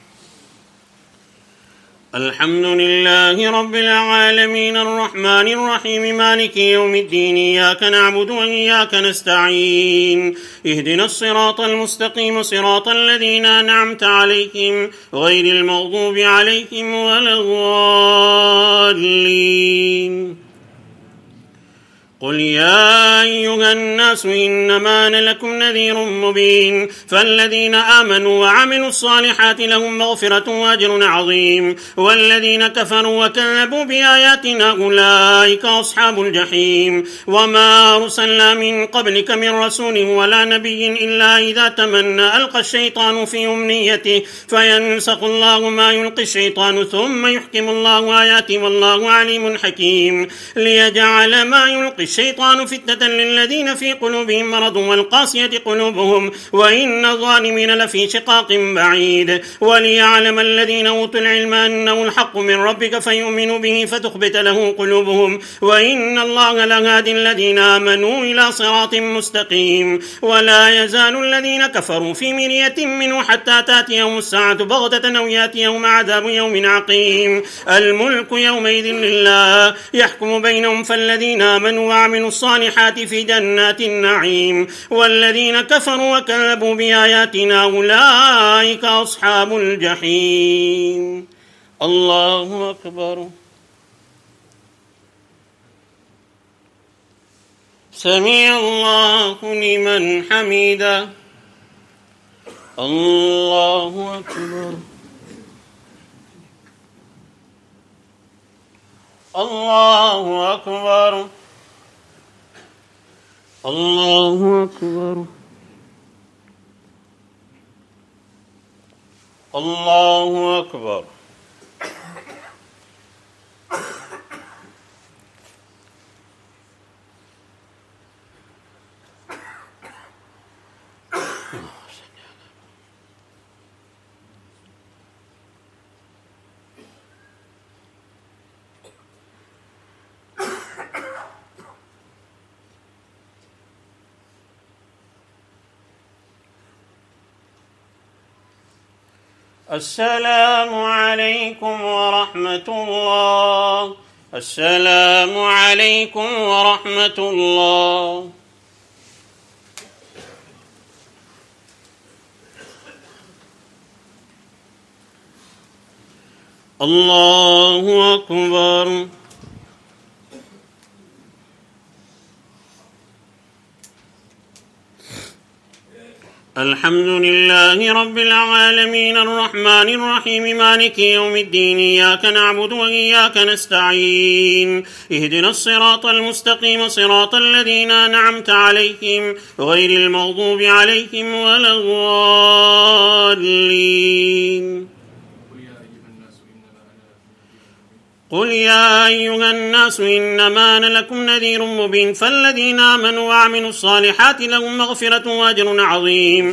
الحمد لله رب العالمين الرحمن الرحيم مالك يوم الدين إياك نعبد وإياك نستعين اهدنا الصراط المستقيم صراط الذين أنعمت عليهم غير المغضوب عليهم ولا الضالين قل يا أيها الناس إنما أنا لكم نذير مبين فالذين آمنوا وعملوا الصالحات لهم مغفرة وأجر عظيم والذين كفروا وكذبوا بآياتنا أولئك أصحاب الجحيم وما أرسلنا من قبلك من رسول ولا نبي إلا إذا تمنى ألقى الشيطان في أمنيته فينسخ الله ما يلقي الشيطان ثم يحكم الله آياته والله عليم حكيم ليجعل ما يلقي الشيطان فتنة للذين في قلوبهم مرض والقاسية قلوبهم وإن الظالمين لفي شقاق بعيد وليعلم الذين أوتوا العلم أنه الحق من ربك فيؤمنوا به فتخبت له قلوبهم وإن الله لهادي الذين آمنوا إلى صراط مستقيم ولا يزال الذين كفروا في مرية منه حتى تأتيهم الساعة بغتة أو يأتيهم عذاب يوم عقيم الملك يومئذ لله يحكم بينهم فالذين آمنوا وعملوا الصالحات في جنات النعيم والذين كفروا وكذبوا بآياتنا أولئك أصحاب الجحيم الله أكبر سمع الله لمن حمده الله أكبر الله أكبر الله أكبر الله أكبر السلام عليكم ورحمة الله السلام عليكم ورحمة الله الله أكبر الحمد لله رب العالمين الرحمن الرحيم مالك يوم الدين إياك نعبد وإياك نستعين اهدنا الصراط المستقيم صراط الذين أنعمت عليهم غير المغضوب عليهم ولا الضالين قل يا أيها الناس إنما أنا لكم نذير مبين فالذين آمنوا وعملوا الصالحات لهم مغفرة وأجر عظيم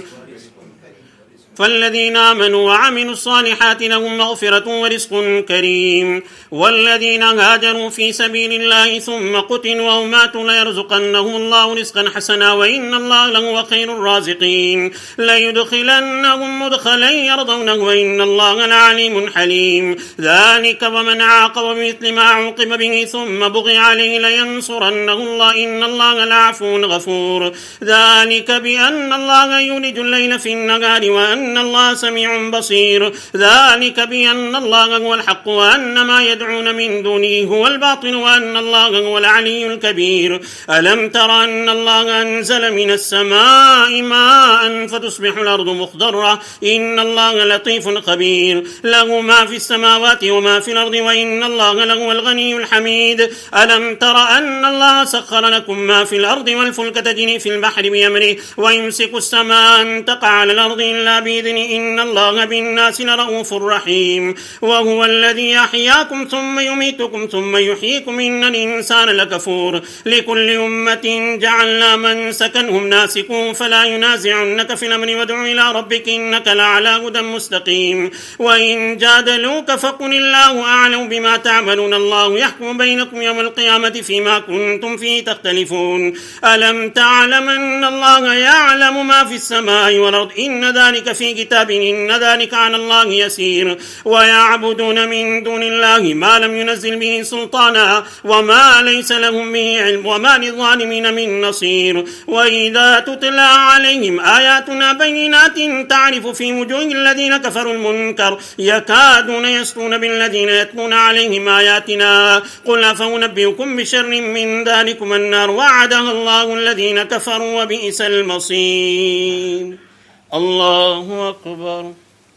فالذين آمنوا وعملوا الصالحات لهم مغفرة ورزق كريم والذين هاجروا في سبيل الله ثم قتلوا أو ماتوا ليرزقنهم الله رزقا حسنا وإن الله لهو خير الرازقين ليدخلنهم مدخلا يرضونه وإن الله لعليم حليم ذلك ومن عاقب بمثل ما عوقب به ثم بغي عليه لينصرنه الله إن الله لعفو غفور ذلك بأن الله يولج الليل في النهار وأن الله سميع بصير ذلك بأن الله هو الحق وأن ما يدعون من دونه هو الباطل وأن الله هو العلي الكبير ألم تر أن الله أنزل من السماء ماء فتصبح الأرض مخضرة إن الله لطيف خبير له ما في السماوات وما في الأرض وإن الله لهو الغني الحميد ألم تر أن الله سخر لكم ما في الأرض والفلك تجري في البحر بأمره ويمسك السماء أن تقع على الأرض إلا بإذنه إن الله بالناس لرؤوف رحيم وهو الذي أحياكم ثم يميتكم ثم يحييكم إن الإنسان لكفور لكل أمة جعلنا من سكنهم ناسكون فلا ينازعنك في الأمر وادع إلى ربك إنك لعلى هدى مستقيم وإن جادلوك فقل الله أعلم بما تعملون الله يحكم بينكم يوم القيامة فيما كنتم فيه تختلفون ألم تعلم أن الله يعلم ما في السماء والأرض إن ذلك في كتاب إن ذلك على الله يسير ويعبدون من دون الله ما لم ينزل به سلطانا وما ليس لهم به علم وما للظالمين من نصير وإذا تتلى عليهم آياتنا بينات تعرف في وجوه الذين كفروا المنكر يكادون يسطون بالذين يتلون عليهم آياتنا قل أفأنبئكم بشر من ذلكم النار وعدها الله الذين كفروا وبئس المصير الله أكبر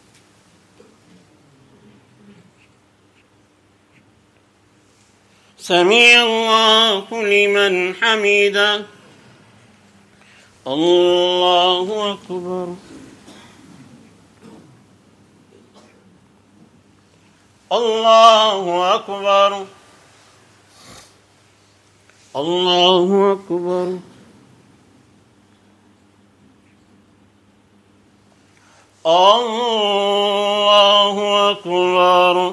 سمع الله لمن حمده الله أكبر الله أكبر الله أكبر الله أكبر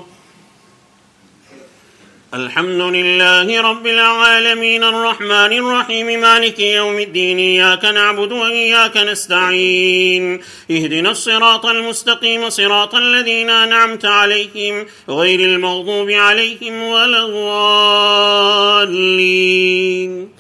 الحمد لله رب العالمين الرحمن الرحيم مالك يوم الدين إياك نعبد وإياك نستعين اهدنا الصراط المستقيم صراط الذين أنعمت عليهم غير المغضوب عليهم ولا الضالين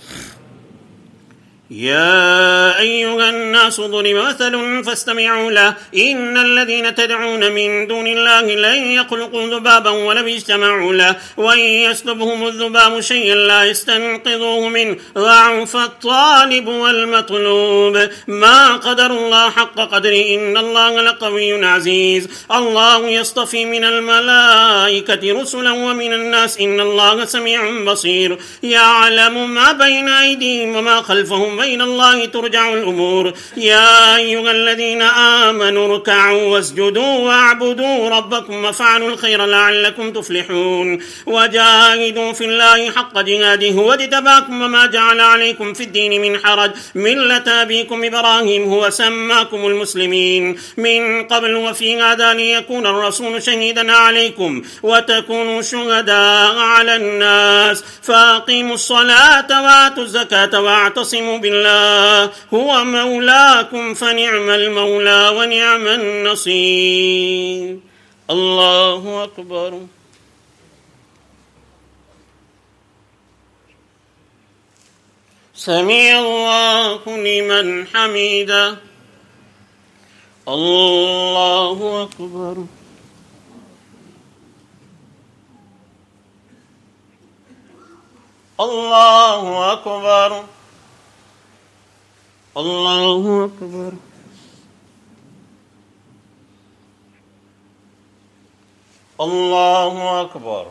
يا أيها الناس ضرب مثل فاستمعوا له إن الذين تدعون من دون الله لن يخلقوا ذبابا ولو اجتمعوا له وإن يسلبهم الذباب شيئا لا يستنقذوه منه ضعف الطالب والمطلوب ما قدر الله حق قدره إن الله لقوي عزيز الله يصطفي من الملائكة رسلا ومن الناس إن الله سميع بصير يعلم ما بين أيديهم وما خلفهم بين الله ترجع الأمور يا أيها الذين آمنوا اركعوا واسجدوا واعبدوا ربكم وفعلوا الخير لعلكم تفلحون وجاهدوا في الله حق جهاده هو اجتباكم وما جعل عليكم في الدين من حرج ملة أبيكم إبراهيم هو سماكم المسلمين من قبل وفي هذا ليكون الرسول شهيدا عليكم وتكونوا شهداء على الناس فأقيموا الصلاة وآتوا الزكاة واعتصموا بالله هو مولاكم فنعم المولى ونعم النصير الله أكبر سمع الله لمن حمده الله أكبر الله أكبر الله أكبر الله أكبر.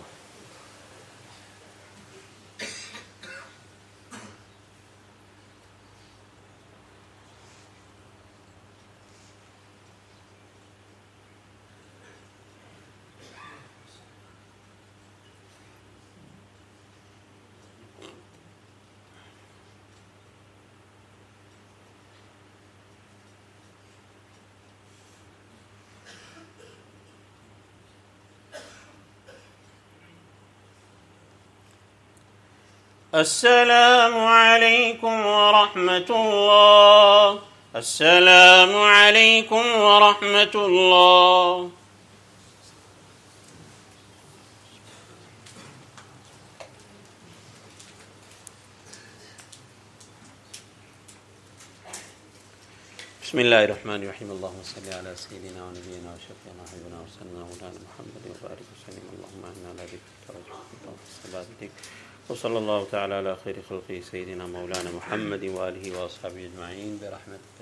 السلام عليكم ورحمة الله. السلام عليكم ورحمة الله. بسم الله الرحمن الرحيم. اللهم صل على سيدنا ونبينا وشفيعنا وحبيبنا وسيدنا مولانا محمد وبارك وسلم. اللهم انا على ذكرك وشكرك وحسن عبادتك. وصلى الله تعالى على خير خلقه سيدنا مولانا محمد وآله وأصحابه أجمعين برحمتك.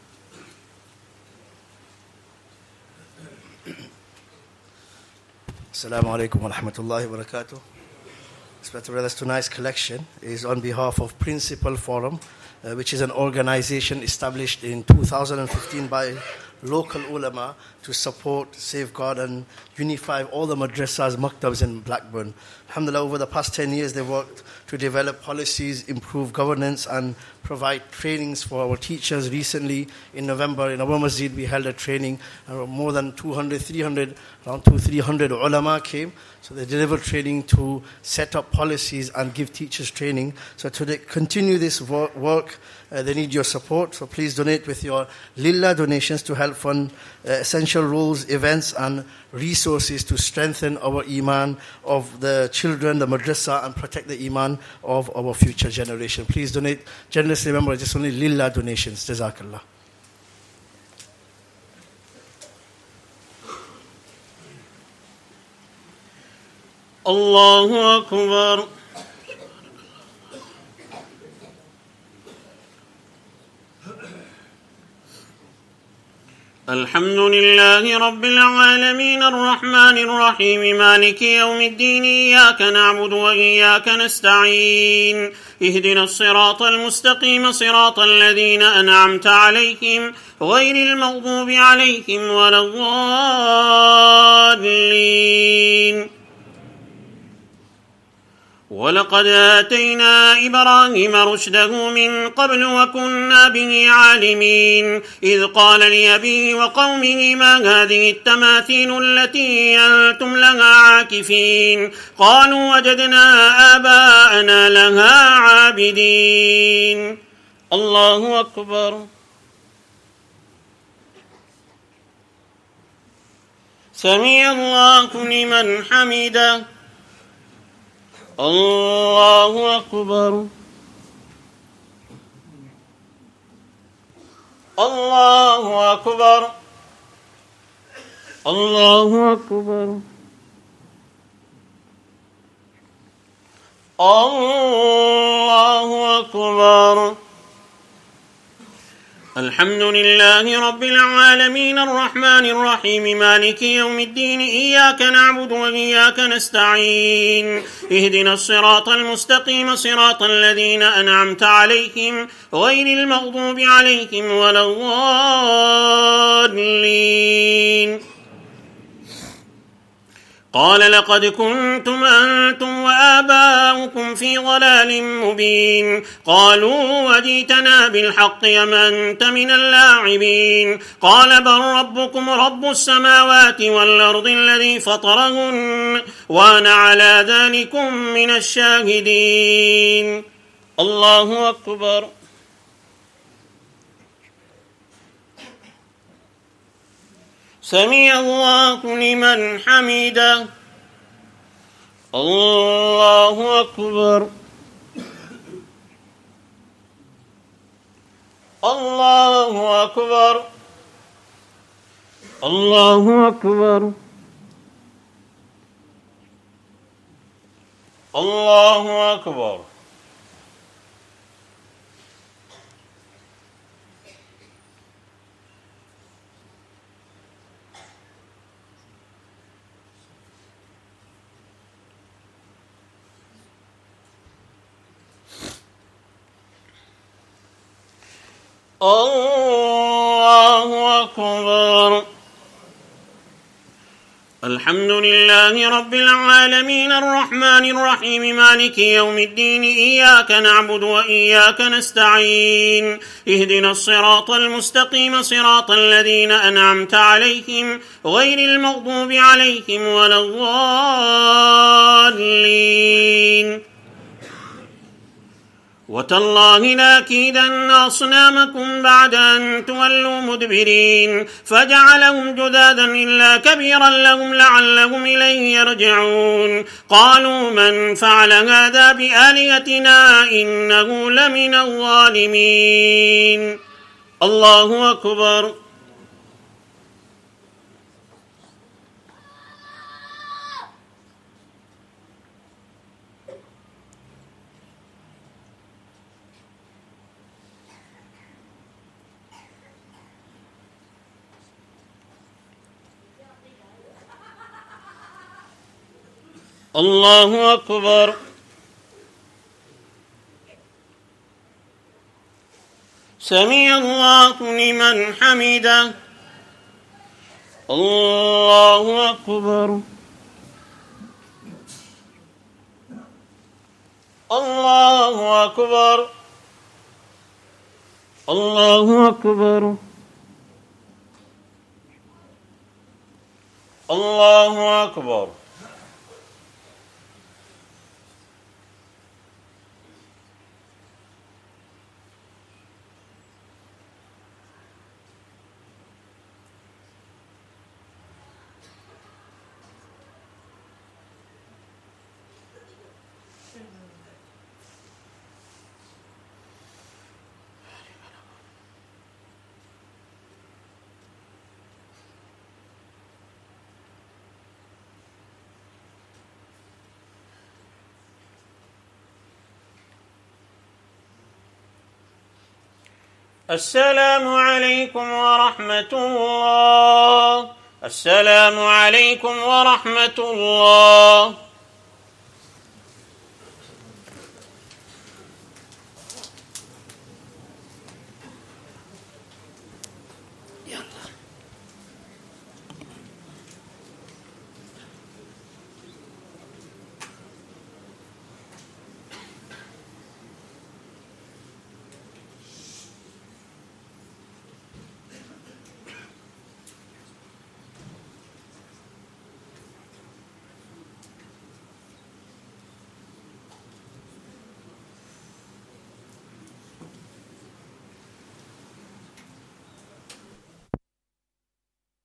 Assalamu alaikum wa rahmatullahi wa barakatuh. Respected brothers, tonight's collection is on behalf of Principal Forum, which is an organization established in 2015 by local ulama to support, safeguard and unify all the madrasas, maktabs in Blackburn. Alhamdulillah, over the past 10 years they've worked to develop policies, improve governance and provide trainings for our teachers. Recently in November in our masjid we held a training, more than 300 ulama came. So they delivered training to set up policies and give teachers training. So to continue this work, they need your support. So please donate with your lillah donations to help fund essential rules, events and resources to strengthen our iman of the children, the madrasa, and protect the iman of our future generation. Please donate generously. Remember, just only lillah donations. Jazakallah. الله أكبر. الحمد لله رب العالمين الرحمن الرحيم مالك يوم الدين إياك نعبد وإياك نستعين اهدنا الصراط المستقيم صراط الذين أنعمت عليهم غير المغضوب عليهم ولا الضالين. ولقد آتينا إبراهيم رشده من قبل وكنا به عالمين إذ قال لأبيه وقومه ما هذه التماثيل التي أنتم لها عاكفين قالوا وجدنا آباءنا لها عابدين. الله أكبر. سمع الله لمن حمده. الله أكبر. الله أكبر. الله أكبر. الله أكبر. الحمد لله رب العالمين الرحمن الرحيم مالك يوم الدين إياك نعبد وإياك نستعين اهدنا الصراط المستقيم صراط الذين أنعمت عليهم غير المغضوب عليهم ولا الضالين. قال لقد كنتم أنتم وآباؤكم في ضلال مبين قالوا وجئتنا بالحق أم أنت من اللاعبين قال بل ربكم رب السماوات والأرض الذي فطرهن وأنا على ذلكم من الشاهدين. الله أكبر. سمع الله لمن حمده. الله أكبر. الله أكبر. الله أكبر. الله أكبر. الله أكبر. الحمد لله رب العالمين الرحمن الرحيم مالك يوم الدين إياك نعبد وإياك نستعين اهدنا الصراط المستقيم صراط الذين أنعمت عليهم غير المغضوب عليهم ولا الضالين. وتالله لأكيدن أصنامكم بعد أن تولوا مدبرين فجعلهم جذاذا إلا كبيرا لهم لعلهم إليه يرجعون. قالوا من فعل هذا بآلهتنا إنه لمن الظالمين. الله أكبر. الله أكبر. سمع الله لمن حمده. الله أكبر. الله أكبر. الله أكبر. الله أكبر. السلام عليكم ورحمة الله. السلام عليكم ورحمة الله.